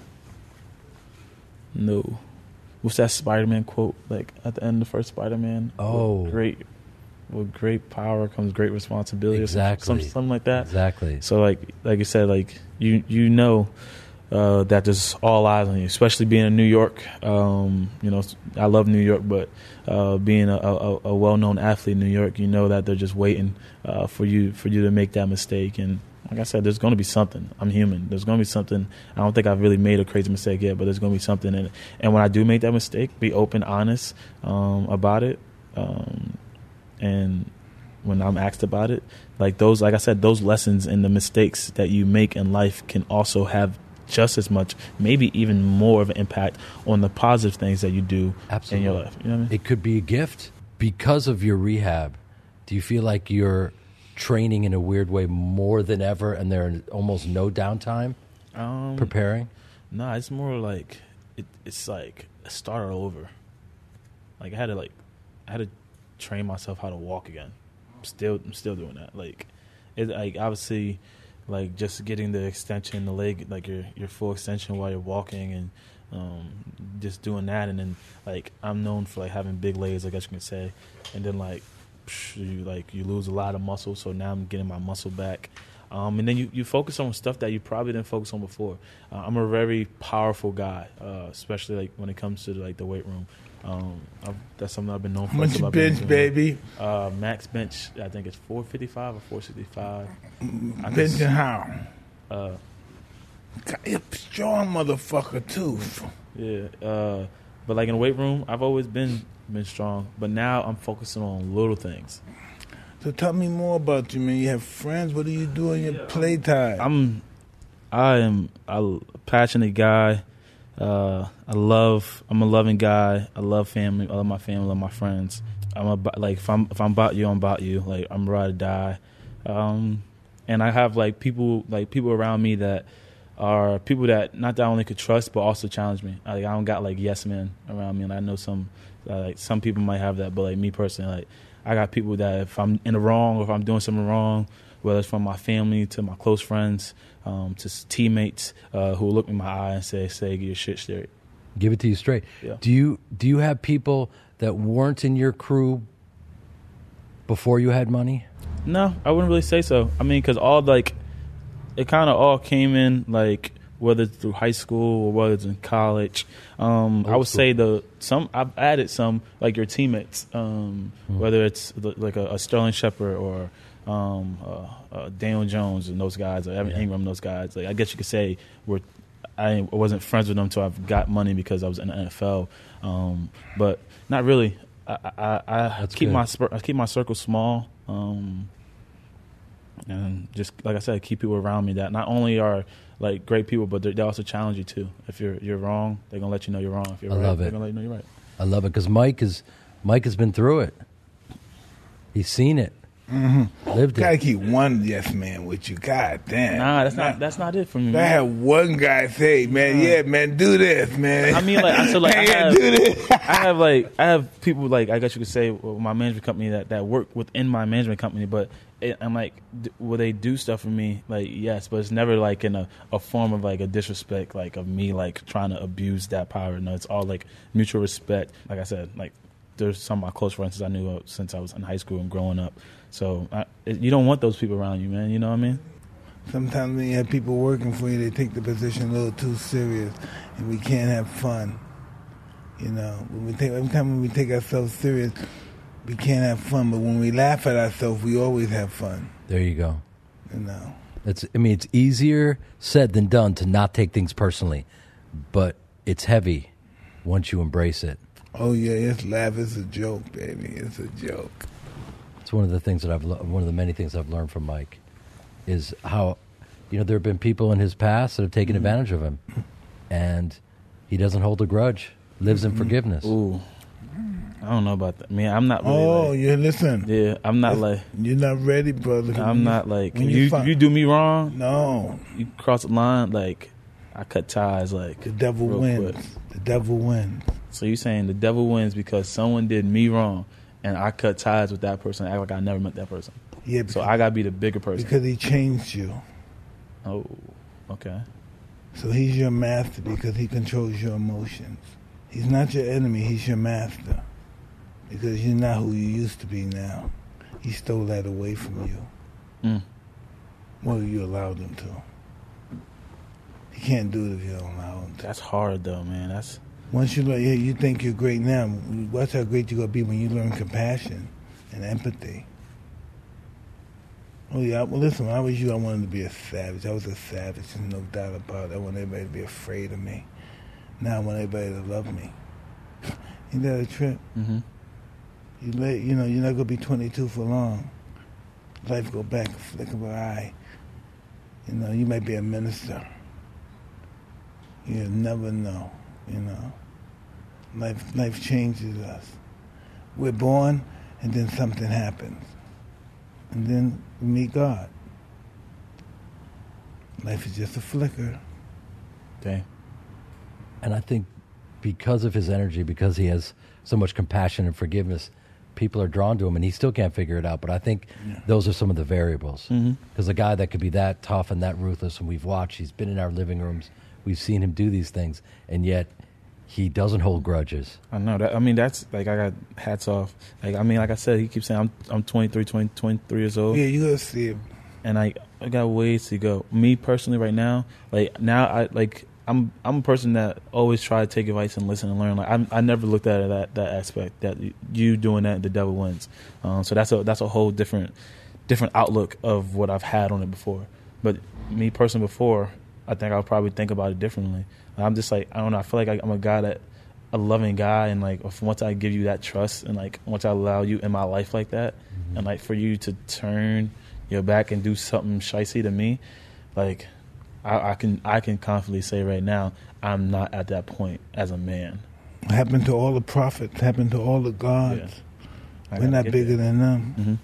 [SPEAKER 1] What's that Spider-Man quote? At the end of the first Spider-Man?
[SPEAKER 3] Oh.
[SPEAKER 1] With great power comes great responsibility.
[SPEAKER 3] Exactly.
[SPEAKER 1] Or something like that.
[SPEAKER 3] Exactly.
[SPEAKER 1] So like you said, you know that there's all eyes on you, especially being in New York. I love New York, but being a well-known athlete in New York, you know that they're just waiting for you to make that mistake. And like I said, there's going to be something. I'm human. There's going to be something. I don't think I've really made a crazy mistake yet, but there's going to be something in it. And when I do make that mistake, be open, honest about it. And when I'm asked about it, like I said, those lessons and the mistakes that you make in life can also have just as much, maybe even more of an impact on the positive things that you do in your life. You know what I mean?
[SPEAKER 3] It could be a gift. Because of your rehab, do you feel like you're training in a weird way more than ever, and there's almost no downtime preparing?
[SPEAKER 1] No, it's more like it's like start all over. Like I had to train myself how to walk again. I'm still doing that. Like obviously, like just getting the extension, the leg, like your full extension while you're walking, and just doing that. And then like I'm known for like having big legs, I guess you can say. And then you lose a lot of muscle, so now I'm getting my muscle back. And then you focus on stuff that you probably didn't focus on before. I'm a very powerful guy, especially like when it comes to like the weight room. That's something I've been known for.
[SPEAKER 2] How much you bench, baby?
[SPEAKER 1] Max bench, I think it's 455 or 465.
[SPEAKER 2] Benching how? You're a strong motherfucker too.
[SPEAKER 1] Yeah, but like in the weight room, I've always been strong, but now I'm focusing on little things.
[SPEAKER 2] So tell me more about you, man. You have friends. What do you do in your playtime?
[SPEAKER 1] I am a passionate guy. I'm a loving guy. I love family. I love my family. I love my friends. If I'm about you, I'm about you. Like I'm ride or die. And I have like people around me that are people that not that I only could trust but also challenge me. Like I don't got like yes men around me, and I know some people might have that, but like me personally, like I got people that if I'm in the wrong or if I'm doing something wrong, whether it's from my family to my close friends, to teammates who will look me in my eye and say, get your shit straight.
[SPEAKER 3] Give it to you straight.
[SPEAKER 1] Yeah.
[SPEAKER 3] Do you have people that weren't in your crew before you had money?
[SPEAKER 1] No, I wouldn't really say so. I mean, because it kind of all came in like whether it's through high school or whether it's in college. I would say I've added some like your teammates, whether it's like a Sterling Shepard or Daniel Jones and those guys, or Evan Ingram and those guys. Like I guess you could say I wasn't friends with them until I've got money because I was in the NFL, but not really. I keep my circle small, and just like I said, keep people around me that not only are like great people, but they also challenge you too. If you're wrong, they're gonna let you know you're wrong. If you're right, they're gonna let you know you're right.
[SPEAKER 3] I love it because Mike has been through it. He's seen it.
[SPEAKER 2] Mm-hmm.
[SPEAKER 3] Lived
[SPEAKER 2] Gotta
[SPEAKER 3] it.
[SPEAKER 2] keep one yes man with you. God damn.
[SPEAKER 1] Nah, that's not it for me.
[SPEAKER 2] I had one guy say, "Man, yeah, man, do this, man."
[SPEAKER 1] I mean, like I
[SPEAKER 2] do this.
[SPEAKER 1] I have people like I guess you could say my management company that work within my management company, but I'm like, will they do stuff for me? Like yes, but it's never like in a form of like a disrespect, like of me like trying to abuse that power. No, it's all like mutual respect. Like I said, like there's some of my close friends I knew since I was in high school and growing up. So you don't want those people around you, man. You know what I mean?
[SPEAKER 2] Sometimes when you have people working for you, they take the position a little too serious, and we can't have fun. You know, every time when we take ourselves serious, we can't have fun. But when we laugh at ourselves, we always have fun.
[SPEAKER 3] There you go.
[SPEAKER 2] You know,
[SPEAKER 3] it's easier said than done to not take things personally, but it's heavy once you embrace it.
[SPEAKER 2] Oh yeah, it's laugh. It's a joke, baby. It's a joke.
[SPEAKER 3] It's one of the things that one of the many things I've learned from Mike is how, there have been people in his past that have taken advantage of him, and he doesn't hold a grudge, lives in forgiveness.
[SPEAKER 1] Ooh, I don't know about that. I mean, I'm not really
[SPEAKER 2] yeah, listen.
[SPEAKER 1] Yeah, I'm not like...
[SPEAKER 2] You're not ready, brother.
[SPEAKER 1] I'm not like... You do me wrong,
[SPEAKER 2] no.
[SPEAKER 1] You cross the line, like, I cut ties, like...
[SPEAKER 2] The devil wins.
[SPEAKER 1] Quick.
[SPEAKER 2] The devil wins.
[SPEAKER 1] So you're saying the devil wins because someone did me wrong, and I cut ties with that person, act like I never met that person.
[SPEAKER 2] Yeah.
[SPEAKER 1] So I gotta be the bigger person.
[SPEAKER 2] Because he changed you.
[SPEAKER 1] Oh, okay.
[SPEAKER 2] So he's your master because he controls your emotions. He's not your enemy, he's your master. Because you're not who you used to be now. He stole that away from you. Well, you allowed him to. He can't do it if you don't allow him to.
[SPEAKER 1] That's hard though, man. That's...
[SPEAKER 2] Once you learn, you think you're great now. Watch how great you're going to be when you learn compassion and empathy. Oh, yeah. Well, listen, when I was you, I wanted to be a savage. I was a savage, there's no doubt about it. I wanted everybody to be afraid of me. Now I want everybody to love me. Ain't that a trip?
[SPEAKER 1] Mm-hmm.
[SPEAKER 2] You're not going to be 22 for long. Life go back a flick of an eye. You know, you might be a minister. You never know, you know. Life changes us. We're born, and then something happens. And then we meet God. Life is just a flicker.
[SPEAKER 1] Dang.
[SPEAKER 3] And I think because of his energy, because he has so much compassion and forgiveness, people are drawn to him, and he still can't figure it out. But I think those are some of the variables. Because a guy that could be that tough and that ruthless, and we've watched, he's been in our living rooms, we've seen him do these things, and yet he doesn't hold grudges.
[SPEAKER 1] I know that. I mean, that's like, I got hats off. Like, I mean, like I said, he keeps saying I'm 23 years old.
[SPEAKER 2] Yeah, you gotta see him.
[SPEAKER 1] And I got ways to go. Me personally, right now, I'm a person that always try to take advice and listen and learn. Like, I never looked at it that aspect, that you doing that, the devil wins. So that's a whole different outlook of what I've had on it before. But me personally, before, I think I'll probably think about it differently. I'm just like, I don't know. I feel like I'm a loving guy, and like once I give you that trust, and like once I allow you in my life like that, and like for you to turn your back and do something shicey to me, like I can confidently say right now I'm not at that point as a man.
[SPEAKER 2] It happened to all the prophets. Happened to all the gods.
[SPEAKER 1] Yeah.
[SPEAKER 2] We're not bigger than them.
[SPEAKER 1] Mm-hmm.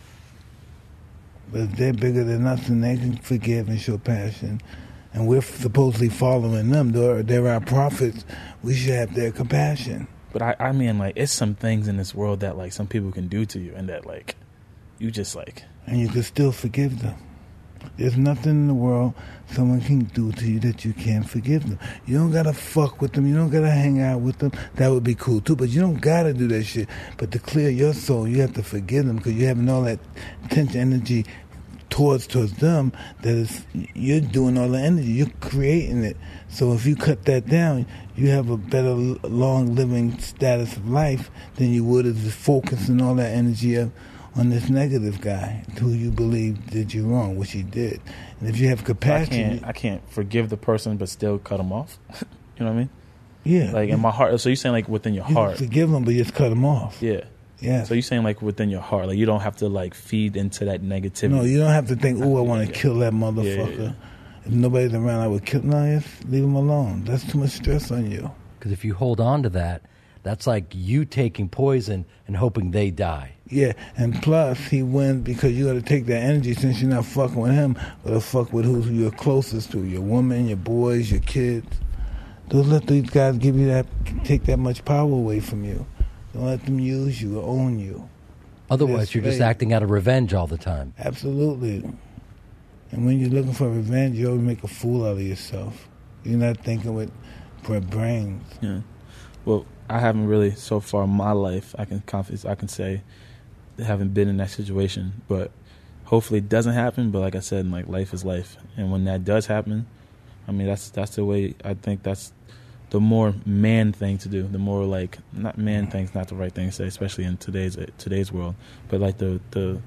[SPEAKER 2] But if they're bigger than us, and they can forgive and show passion, and we're supposedly following them. They're our prophets. We should have their compassion.
[SPEAKER 1] But I mean, like, it's some things in this world that, like, some people can do to you, and that, like, you just, like...
[SPEAKER 2] And you can still forgive them. There's nothing in the world someone can do to you that you can't forgive them. You don't got to fuck with them. You don't got to hang out with them. That would be cool, too. But you don't got to do that shit. But to clear your soul, you have to forgive them, because you're having all that tension energy towards them, you're doing all the energy, you're creating it. So if you cut that down, you have a better long living status of life than you would if you're focusing all that energy on this negative guy who you believe did you wrong, which he did. And if you have compassion,
[SPEAKER 1] I can't forgive the person but still cut them off. You know what I mean?
[SPEAKER 2] Yeah.
[SPEAKER 1] Like in my heart. So you're saying like within your heart?
[SPEAKER 2] Forgive them, but just cut them off.
[SPEAKER 1] Yeah.
[SPEAKER 2] Yeah.
[SPEAKER 1] So you're saying like within your heart, like you don't have to like feed into that negativity.
[SPEAKER 2] No, you don't have to think, "Oh, I want to kill that motherfucker."
[SPEAKER 1] Yeah.
[SPEAKER 2] If nobody's around, I would kill. No, just leave him alone. That's too much stress on you.
[SPEAKER 3] Because if you hold on to that, that's like you taking poison and hoping they die.
[SPEAKER 2] Yeah, and plus he wins because you got to take that energy, since you're not fucking with him, but to fuck with who you're closest to, your woman, your boys, your kids. Don't let these guys give you that, take that much power away from you. Don't let them use you or own you.
[SPEAKER 3] Otherwise, you're just acting out of revenge all the time.
[SPEAKER 2] Absolutely. And when you're looking for revenge, you always make a fool out of yourself. You're not thinking with brains.
[SPEAKER 1] Yeah. Well, I haven't really, so far in my life, I can say, haven't been in that situation. But hopefully it doesn't happen. But like I said, like, life is life. And when that does happen, I mean, that's the way, I think that's the more man thing to do. The more, like, not man thing's not the right thing to say, especially in today's world. But like the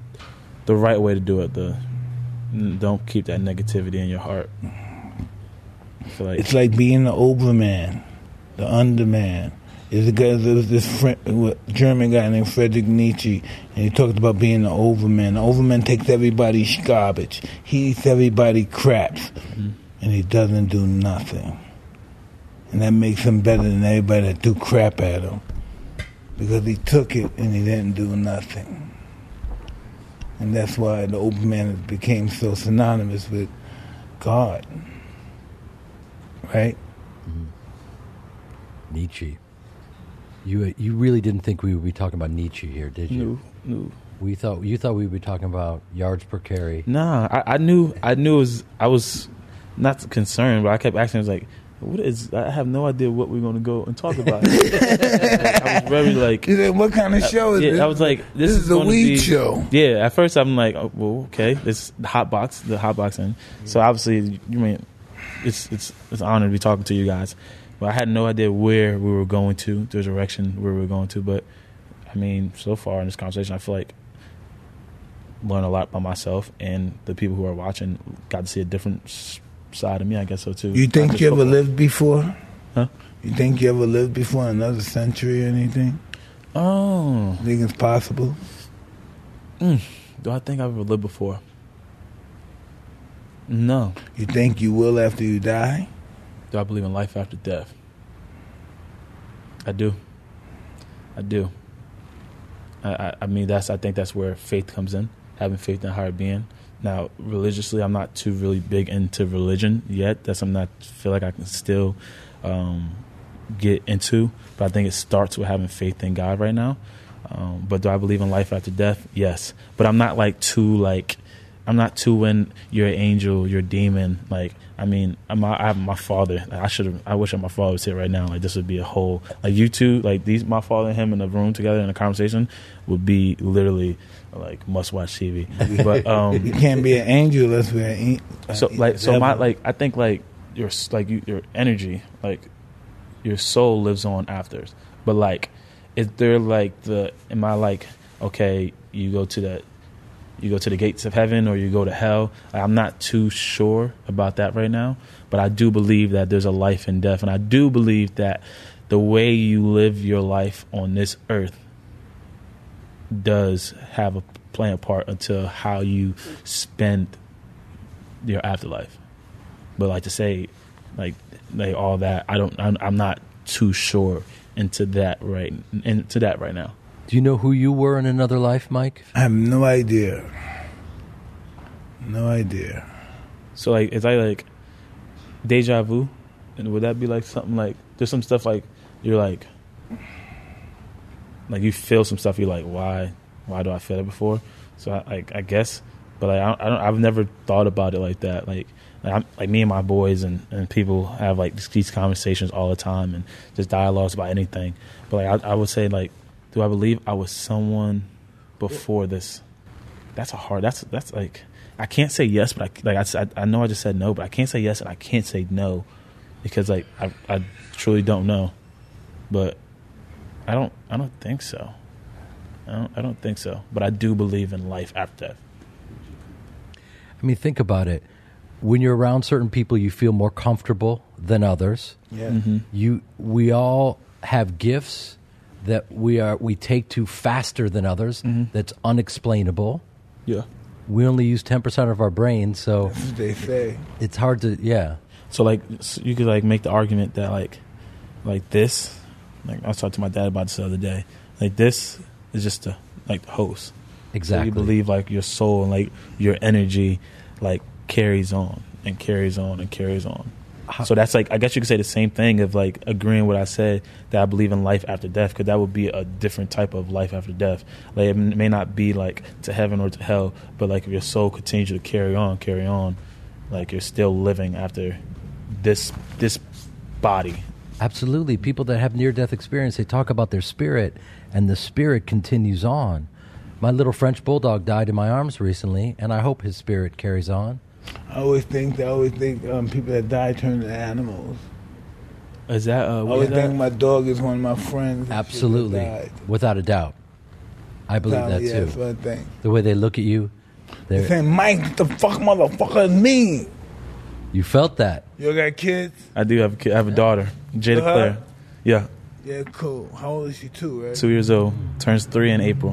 [SPEAKER 1] right way to do it. Don't keep that negativity in your heart.
[SPEAKER 2] It's like being the overman, the underman. There was this German guy named Friedrich Nietzsche, and he talked about being the overman. The overman takes everybody's garbage. He eats everybody's craps, and he doesn't do nothing. And that makes him better than everybody that do crap at him, because he took it and he didn't do nothing. And that's why the overman became so synonymous with God. Right?
[SPEAKER 3] Mm-hmm. Nietzsche. You really didn't think we would be talking about Nietzsche here, did you?
[SPEAKER 1] No.
[SPEAKER 3] You thought we would be talking about yards per carry.
[SPEAKER 1] Nah, I knew I was not concerned, but I kept asking, I was like, what is? I have no idea what we're going to go and talk about. I was very like,
[SPEAKER 2] what kind of show is this?
[SPEAKER 1] I was like, this is
[SPEAKER 2] a weed show.
[SPEAKER 1] Yeah, at first I'm like, oh, well, okay, this the hotboxing. So obviously, you mean it's an honor to be talking to you guys. But I had no idea where we were going to, the direction where we were going to. But I mean, so far in this conversation, I feel like learn a lot by myself, and the people who are watching got to see a different side of me. I guess so too.
[SPEAKER 2] You
[SPEAKER 1] Not
[SPEAKER 2] think
[SPEAKER 1] just
[SPEAKER 2] you ever
[SPEAKER 1] football.
[SPEAKER 2] lived before?
[SPEAKER 1] Huh?
[SPEAKER 2] You think you ever lived before in another century or anything?
[SPEAKER 1] Oh,
[SPEAKER 2] Think it's possible?
[SPEAKER 1] do I think I've ever lived before? No.
[SPEAKER 2] You think you will after you die?
[SPEAKER 1] Do I believe in life after death? I do. I mean, I think that's where faith comes in, having faith in a higher being. Now, religiously, I'm not too really big into religion yet. That's something I feel like I can still get into. But I think it starts with having faith in God right now. But do I believe in life after death? Yes. But I'm not I'm not too when you're an angel, you're a demon. Like, I mean, I have my father. I wish my father was here right now. Like, this would be a whole, like, you two, like, my father and him in the room together in a conversation would be literally like must-watch TV. But
[SPEAKER 2] You can't be an angel unless we're an
[SPEAKER 1] I think like your energy, like your soul lives on after. But like, is there like am I like, okay, you go to the gates of heaven or you go to hell? I'm not too sure about that right now, but I do believe that there's a life and death, and I do believe that the way you live your life on this earth does have play a part into how you spend your afterlife. But like to say, like all that, I'm not too sure into that right now.
[SPEAKER 3] Do you know who you were in another life, Mike?
[SPEAKER 2] I have no idea. No idea.
[SPEAKER 1] So like, is I like deja vu, and would that be like something like there's some stuff like you're like you feel some stuff you're like why do I feel that before? So I guess, but like I've never thought about it like that. Like me and my boys and people have like these conversations all the time and just dialogues about anything. But like I would say like, do I believe I was someone before this? That's like, I can't say yes, but I know I just said no, but I can't say yes and I can't say no because like I truly don't know. But I don't think so. I don't think so. But I do believe in life after death.
[SPEAKER 3] I mean, think about it. When you're around certain people, you feel more comfortable than others.
[SPEAKER 2] Yeah.
[SPEAKER 1] Mm-hmm.
[SPEAKER 3] We all have gifts that we take to faster than others.
[SPEAKER 1] Mm-hmm.
[SPEAKER 3] That's unexplainable.
[SPEAKER 1] Yeah.
[SPEAKER 3] We only use 10% of our brain, so
[SPEAKER 2] That's what they say.
[SPEAKER 3] it's hard to
[SPEAKER 1] So like you could like make the argument that like this, like I was talking to my dad about this the other day. Like this is just the host.
[SPEAKER 3] Exactly.
[SPEAKER 1] So you believe like your soul and like your energy like carries on and carries on and carries on. So that's like, I guess you could say the same thing of like agreeing what I said, that I believe in life after death, because that would be a different type of life after death. Like it may not be like to heaven or to hell, but like if your soul continues to carry on, like you're still living after this body.
[SPEAKER 3] Absolutely. People that have near-death experience, they talk about their spirit, and the spirit continues on. My little French bulldog died in my arms recently, and I hope his spirit carries on.
[SPEAKER 2] I always think people that die turn to animals.
[SPEAKER 1] Is that
[SPEAKER 2] I always think my dog is one of my friends.
[SPEAKER 3] Absolutely.
[SPEAKER 2] Died.
[SPEAKER 3] Without a doubt. I believe that
[SPEAKER 2] Yeah,
[SPEAKER 3] too.
[SPEAKER 2] that's what I think.
[SPEAKER 3] The way they look at you,
[SPEAKER 2] They're saying, Mike, what the fuck motherfucker is me?
[SPEAKER 3] You felt that.
[SPEAKER 2] You got kids?
[SPEAKER 1] I do have a kid. I have a daughter, Jada
[SPEAKER 2] Uh-huh.
[SPEAKER 1] Claire. Yeah,
[SPEAKER 2] Yeah, cool. How old is she? 2, right?
[SPEAKER 1] 2 years old. Turns 3 in April.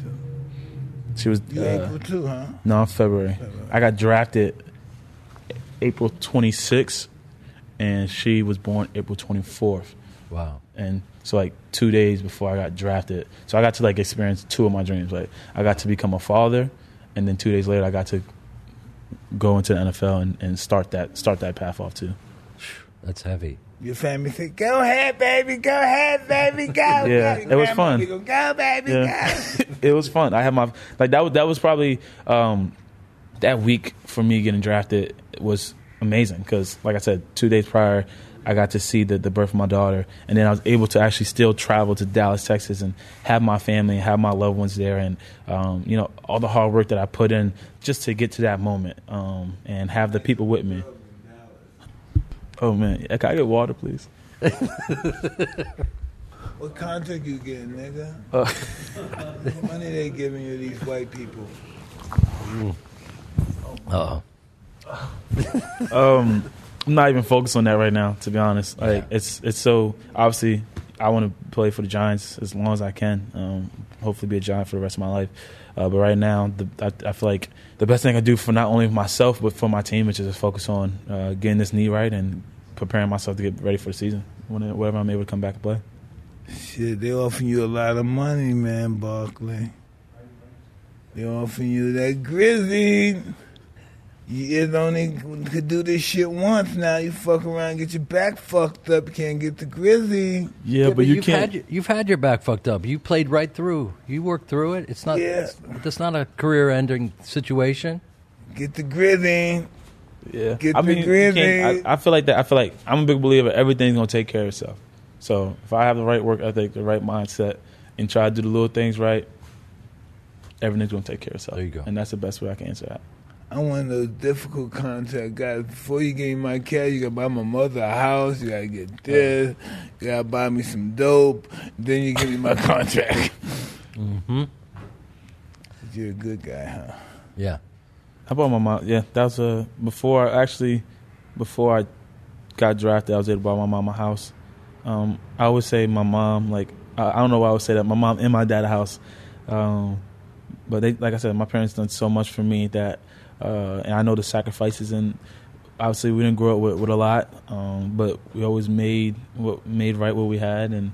[SPEAKER 1] She was
[SPEAKER 2] You April too, huh?
[SPEAKER 1] no, February. I got drafted April 26th, and she was born April 24th.
[SPEAKER 3] Wow.
[SPEAKER 1] And so like 2 days before I got drafted, so I got to like experience 2 of my dreams. Like I got to become a father, and then 2 days later I got to go into the NFL and start that path off too.
[SPEAKER 3] That's heavy.
[SPEAKER 2] Your family said, go ahead, baby, go,
[SPEAKER 1] Yeah,
[SPEAKER 2] go.
[SPEAKER 1] it was fun.
[SPEAKER 2] Go, baby,
[SPEAKER 1] Yeah.
[SPEAKER 2] go.
[SPEAKER 1] It was fun. I had my that was probably that week for me getting drafted was amazing because, like I said, 2 days prior, I got to see the birth of my daughter, and then I was able to actually still travel to Dallas, Texas, and have my family, have my loved ones there, and all the hard work that I put in just to get to that moment, and have the people with me. Oh man, can I get water, please?
[SPEAKER 2] What contract you getting, nigga? What money they giving you, these white people?
[SPEAKER 3] Uh-oh.
[SPEAKER 1] I'm not even focused on that right now, to be honest. Like it's so obviously I want to play for the Giants as long as I can. Hopefully, be a Giant for the rest of my life. But right now, I feel like the best thing I can do for not only myself but for my team is just focus on getting this knee right and preparing myself to get ready for the season whenever I'm able to come back and play.
[SPEAKER 2] Shit, they offering you a lot of money, man, Barkley. They offering you that Grizzly. You only could do this shit once now. You fuck around, get your back fucked up. You can't get the Grizzly.
[SPEAKER 1] Yeah, but you can't.
[SPEAKER 3] You've had your back fucked up. You played right through. You worked through it. It's not.
[SPEAKER 2] Yeah.
[SPEAKER 3] It's not a career-ending situation.
[SPEAKER 2] Get the Grizzly.
[SPEAKER 1] Yeah,
[SPEAKER 2] Get
[SPEAKER 1] I
[SPEAKER 2] the
[SPEAKER 1] mean,
[SPEAKER 2] Grizzly.
[SPEAKER 1] I feel like that. I feel like I'm a big believer. Everything's gonna take care of itself. So if I have the right work ethic, the right mindset, and try to do the little things right, everything's gonna take care of itself.
[SPEAKER 3] There you go.
[SPEAKER 1] And that's the best way I can answer that.
[SPEAKER 2] I'm one of those difficult contact guys. Before you give me my cash, you gotta buy my mother a house. You gotta get this. You gotta buy me some dope. Then you give me my contract.
[SPEAKER 3] Mm-hmm.
[SPEAKER 2] You're a good guy, huh?
[SPEAKER 3] Yeah.
[SPEAKER 1] How about my mom? Yeah, that was before I got drafted. I was able to buy my mom a house. I always say my mom, like I don't know why I would say that. My mom and my dad a house, but they, like I said, my parents done so much for me that, and I know the sacrifices. And obviously, we didn't grow up with a lot, but we always made right what we had, and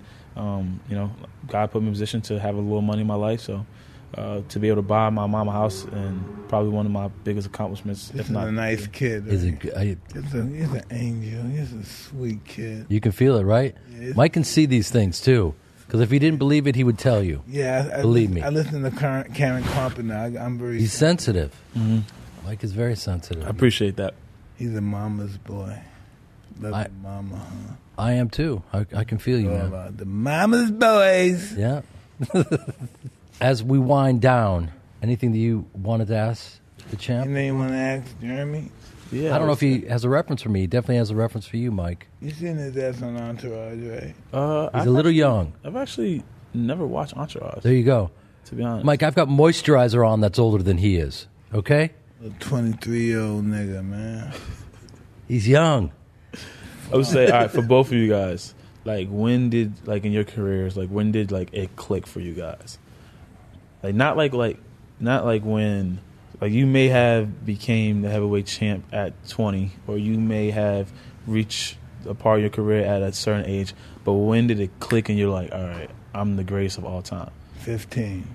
[SPEAKER 1] God put me in a position to have a little money in my life, so. To be able to buy my mom a house, and probably one of my biggest accomplishments.
[SPEAKER 2] He's a nice kid.
[SPEAKER 3] He's
[SPEAKER 2] He's an angel. He's a sweet kid.
[SPEAKER 3] You can feel it, right?
[SPEAKER 2] Yeah,
[SPEAKER 3] Mike can see these things too, because if he didn't believe it, he would tell you.
[SPEAKER 2] Yeah,
[SPEAKER 3] Believe me.
[SPEAKER 2] I listen to Karen Carpenter. I'm very.
[SPEAKER 3] He's sensitive.
[SPEAKER 1] Mm-hmm.
[SPEAKER 3] Mike is very sensitive.
[SPEAKER 1] I appreciate that.
[SPEAKER 2] He's a mama's boy. Love
[SPEAKER 3] I-
[SPEAKER 2] the mama, huh?
[SPEAKER 3] I am too. I can feel you,
[SPEAKER 2] All
[SPEAKER 3] man.
[SPEAKER 2] about the mama's boys.
[SPEAKER 3] Yeah. As we wind down, anything that you wanted to ask the champ?
[SPEAKER 2] Anything you want to ask Jeremy?
[SPEAKER 1] Yeah,
[SPEAKER 3] I don't know if he has a reference for me. He definitely has a reference for you, Mike.
[SPEAKER 2] You seen his ass on Entourage, right?
[SPEAKER 3] He's a little young.
[SPEAKER 1] I've actually never watched Entourage.
[SPEAKER 3] There you go.
[SPEAKER 1] To be honest,
[SPEAKER 3] Mike, I've got moisturizer on that's older than he is. Okay?
[SPEAKER 2] A 23-year-old nigga, man.
[SPEAKER 3] He's young.
[SPEAKER 1] I would say, all right, for both of you guys, like when did, like in your careers, like when did like it click for you guys? Like not like when like you may have became the heavyweight champ at 20, or you may have reached a part of your career at a certain age, but when did it click and you're like, all right, I'm the greatest of all time?
[SPEAKER 2] 15.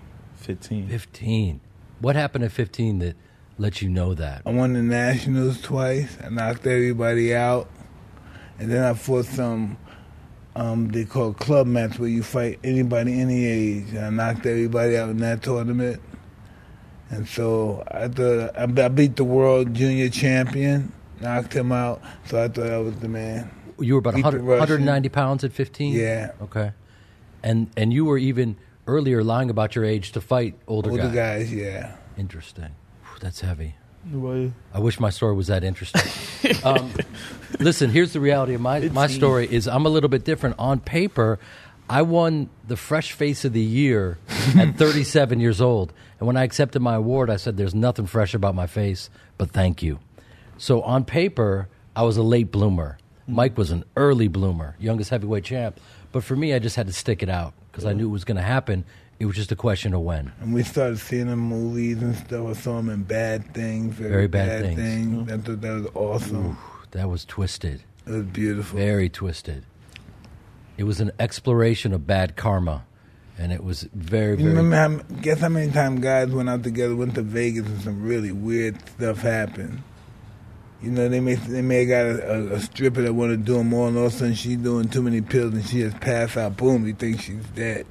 [SPEAKER 3] 15. What happened at 15 that let you know that?
[SPEAKER 2] I won the Nationals twice. I knocked everybody out. And then I fought some, they call club match, where you fight anybody any age. And I knocked everybody out in that tournament. And so I thought I beat the world junior champion, knocked him out. So I thought I was the man.
[SPEAKER 3] You were about
[SPEAKER 2] Beat the
[SPEAKER 3] 100,
[SPEAKER 2] Russian.
[SPEAKER 3] 190 pounds at 15?
[SPEAKER 2] Yeah.
[SPEAKER 3] Okay. And you were even earlier lying about your age to fight older
[SPEAKER 2] guys, yeah.
[SPEAKER 3] Interesting. Whew, that's heavy.
[SPEAKER 1] Well,
[SPEAKER 3] I wish my story was that interesting. Listen, here's the reality of my story is I'm a little bit different. On paper, I won the Fresh Face of the Year at 37 years old. And when I accepted my award, I said, there's nothing fresh about my face, but thank you. So on paper, I was a late bloomer. Mike was an early bloomer, youngest heavyweight champ. But for me, I just had to stick it out because I knew it was going to happen. It was just a question of when.
[SPEAKER 2] And we started seeing him in movies and stuff. I saw him in Bad Things.
[SPEAKER 3] Very Bad Things.
[SPEAKER 2] I thought that was awesome.
[SPEAKER 3] Ooh, that was twisted.
[SPEAKER 2] It was beautiful.
[SPEAKER 3] Very twisted. It was an exploration of bad karma. And it was very,
[SPEAKER 2] You
[SPEAKER 3] very...
[SPEAKER 2] remember guess how many times guys went out together, went to Vegas, and some really weird stuff happened? You know, they may have got a stripper that wanted to do them more, and all of a sudden she's doing too many pills and she just passed out. Boom, you think she's dead.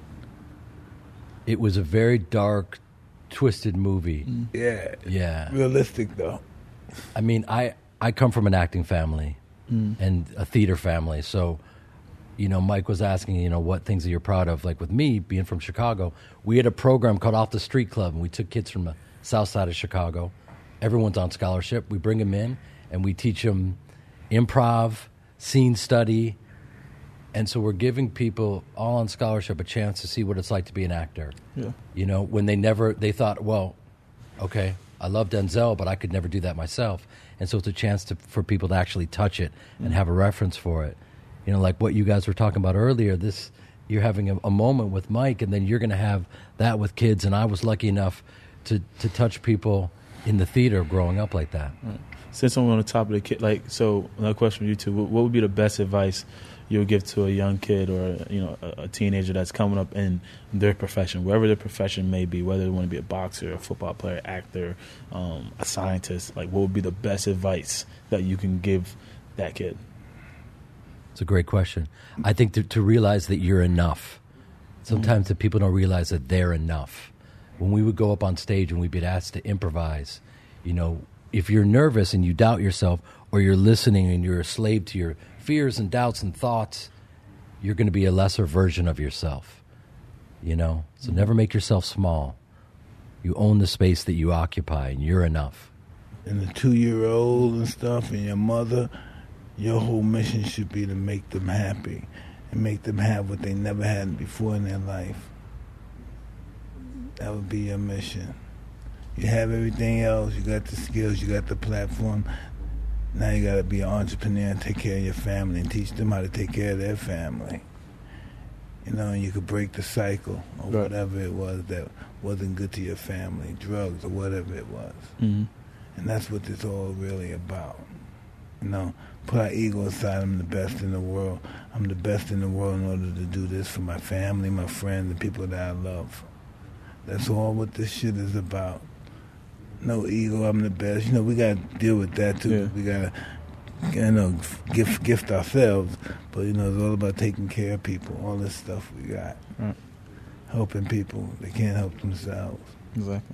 [SPEAKER 3] It was a very dark, twisted movie.
[SPEAKER 2] Yeah.
[SPEAKER 3] Yeah.
[SPEAKER 2] Realistic, though.
[SPEAKER 3] I mean, I come from an acting family and a theater family. So, you know, Mike was asking, you know, what things that you're proud of. Like with me, being from Chicago, we had a program called Off the Street Club, and we took kids from the south side of Chicago. Everyone's on scholarship. We bring them in, and we teach them improv, scene study. And so we're giving people all on scholarship a chance to see what it's like to be an actor.
[SPEAKER 1] Yeah.
[SPEAKER 3] You know, when they thought, well, okay, I love Denzel, but I could never do that myself. And so it's a chance for people to actually touch it and have a reference for it. You know, like what you guys were talking about earlier, you're having a moment with Mike, and then you're going to have that with kids. And I was lucky enough to touch people in the theater growing up like that.
[SPEAKER 1] Right. Since I'm on the top of the kid, like, so another question for you two, what would be the best advice you'll give to a young kid or, you know, a teenager that's coming up in their profession, wherever their profession may be, whether they want to be a boxer, a football player, actor, a scientist? Like, what would be the best advice that you can give that kid?
[SPEAKER 3] It's a great question. I think to realize that you're enough. Sometimes the people don't realize that they're enough. When we would go up on stage and we'd be asked to improvise, you know, if you're nervous and you doubt yourself, or you're listening and you're a slave to your fears and doubts and thoughts, you're going to be a lesser version of yourself, you know? So never make yourself small. You own the space that you occupy, and you're enough.
[SPEAKER 2] And the 2-year-old and stuff, and your mother, your whole mission should be to make them happy and make them have what they never had before in their life. That would be your mission. You have everything else. You got the skills. You got the platform. Now you got to be an entrepreneur and take care of your family and teach them how to take care of their family. You know, and you could break the cycle or whatever it was that wasn't good to your family, drugs or whatever it was. Mm-hmm. And that's what it's all really about. You know, put our ego aside. I'm the best in the world. I'm the best in the world in order to do this for my family, my friends, the people that I love. That's all what this shit is about. No ego, I'm the best. You know, we got to deal with that, too. Yeah. We got to, you know, gift ourselves. But, you know, it's all about taking care of people, all this stuff we got. Right. Helping people. They can't help themselves.
[SPEAKER 1] Exactly.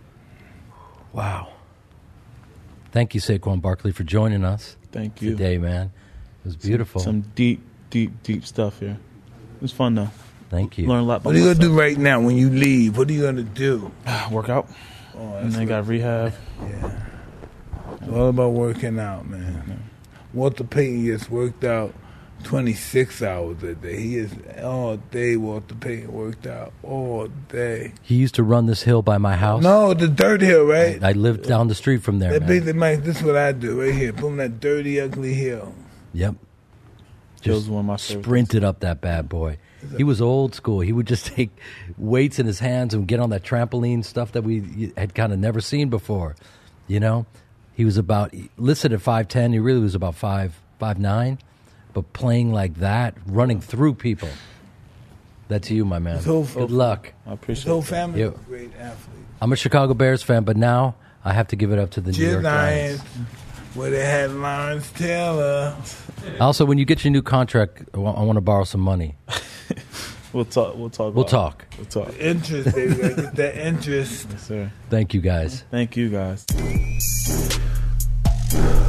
[SPEAKER 3] Wow. Thank you, Saquon Barkley, for joining us.
[SPEAKER 1] Thank you.
[SPEAKER 3] Today, man. It was beautiful.
[SPEAKER 1] Some deep stuff here. It was fun, though.
[SPEAKER 3] Thank you.
[SPEAKER 1] Learn a lot about
[SPEAKER 2] What are you going to do right now when you leave? What are you going to do?
[SPEAKER 1] Work out.
[SPEAKER 2] Oh,
[SPEAKER 1] and then got rehab.
[SPEAKER 2] Yeah. It's all about working out, man. Yeah. Walter Payton gets worked out 26 hours a day. He is all day. Walter Payton worked out all day.
[SPEAKER 3] He used to run this hill by my house.
[SPEAKER 2] No, the dirt hill, right?
[SPEAKER 3] I lived down the street from there.
[SPEAKER 2] This is what I do right here. Boom, that dirty, ugly hill.
[SPEAKER 3] Yep.
[SPEAKER 1] Just one of my favorites.
[SPEAKER 3] Sprinted up that bad boy. He was old school. He would just take weights in his hands and get on that trampoline stuff that we had kind of never seen before. You know, he was listed at 5'10". He really was about 5'9", but playing like that, running through people. That's you, my man. Good luck.
[SPEAKER 1] I appreciate it.
[SPEAKER 2] His whole family is a great athlete.
[SPEAKER 3] I'm a Chicago Bears fan, but now I have to give it up to the New York Giants.
[SPEAKER 2] Where they had Lawrence Taylor.
[SPEAKER 3] Also, when you get your new contract, I want to borrow some money.
[SPEAKER 1] We'll talk.
[SPEAKER 2] Interest, baby. I get that interest.
[SPEAKER 1] Yes, sir.
[SPEAKER 3] Thank you, guys.
[SPEAKER 1] Thank you, guys.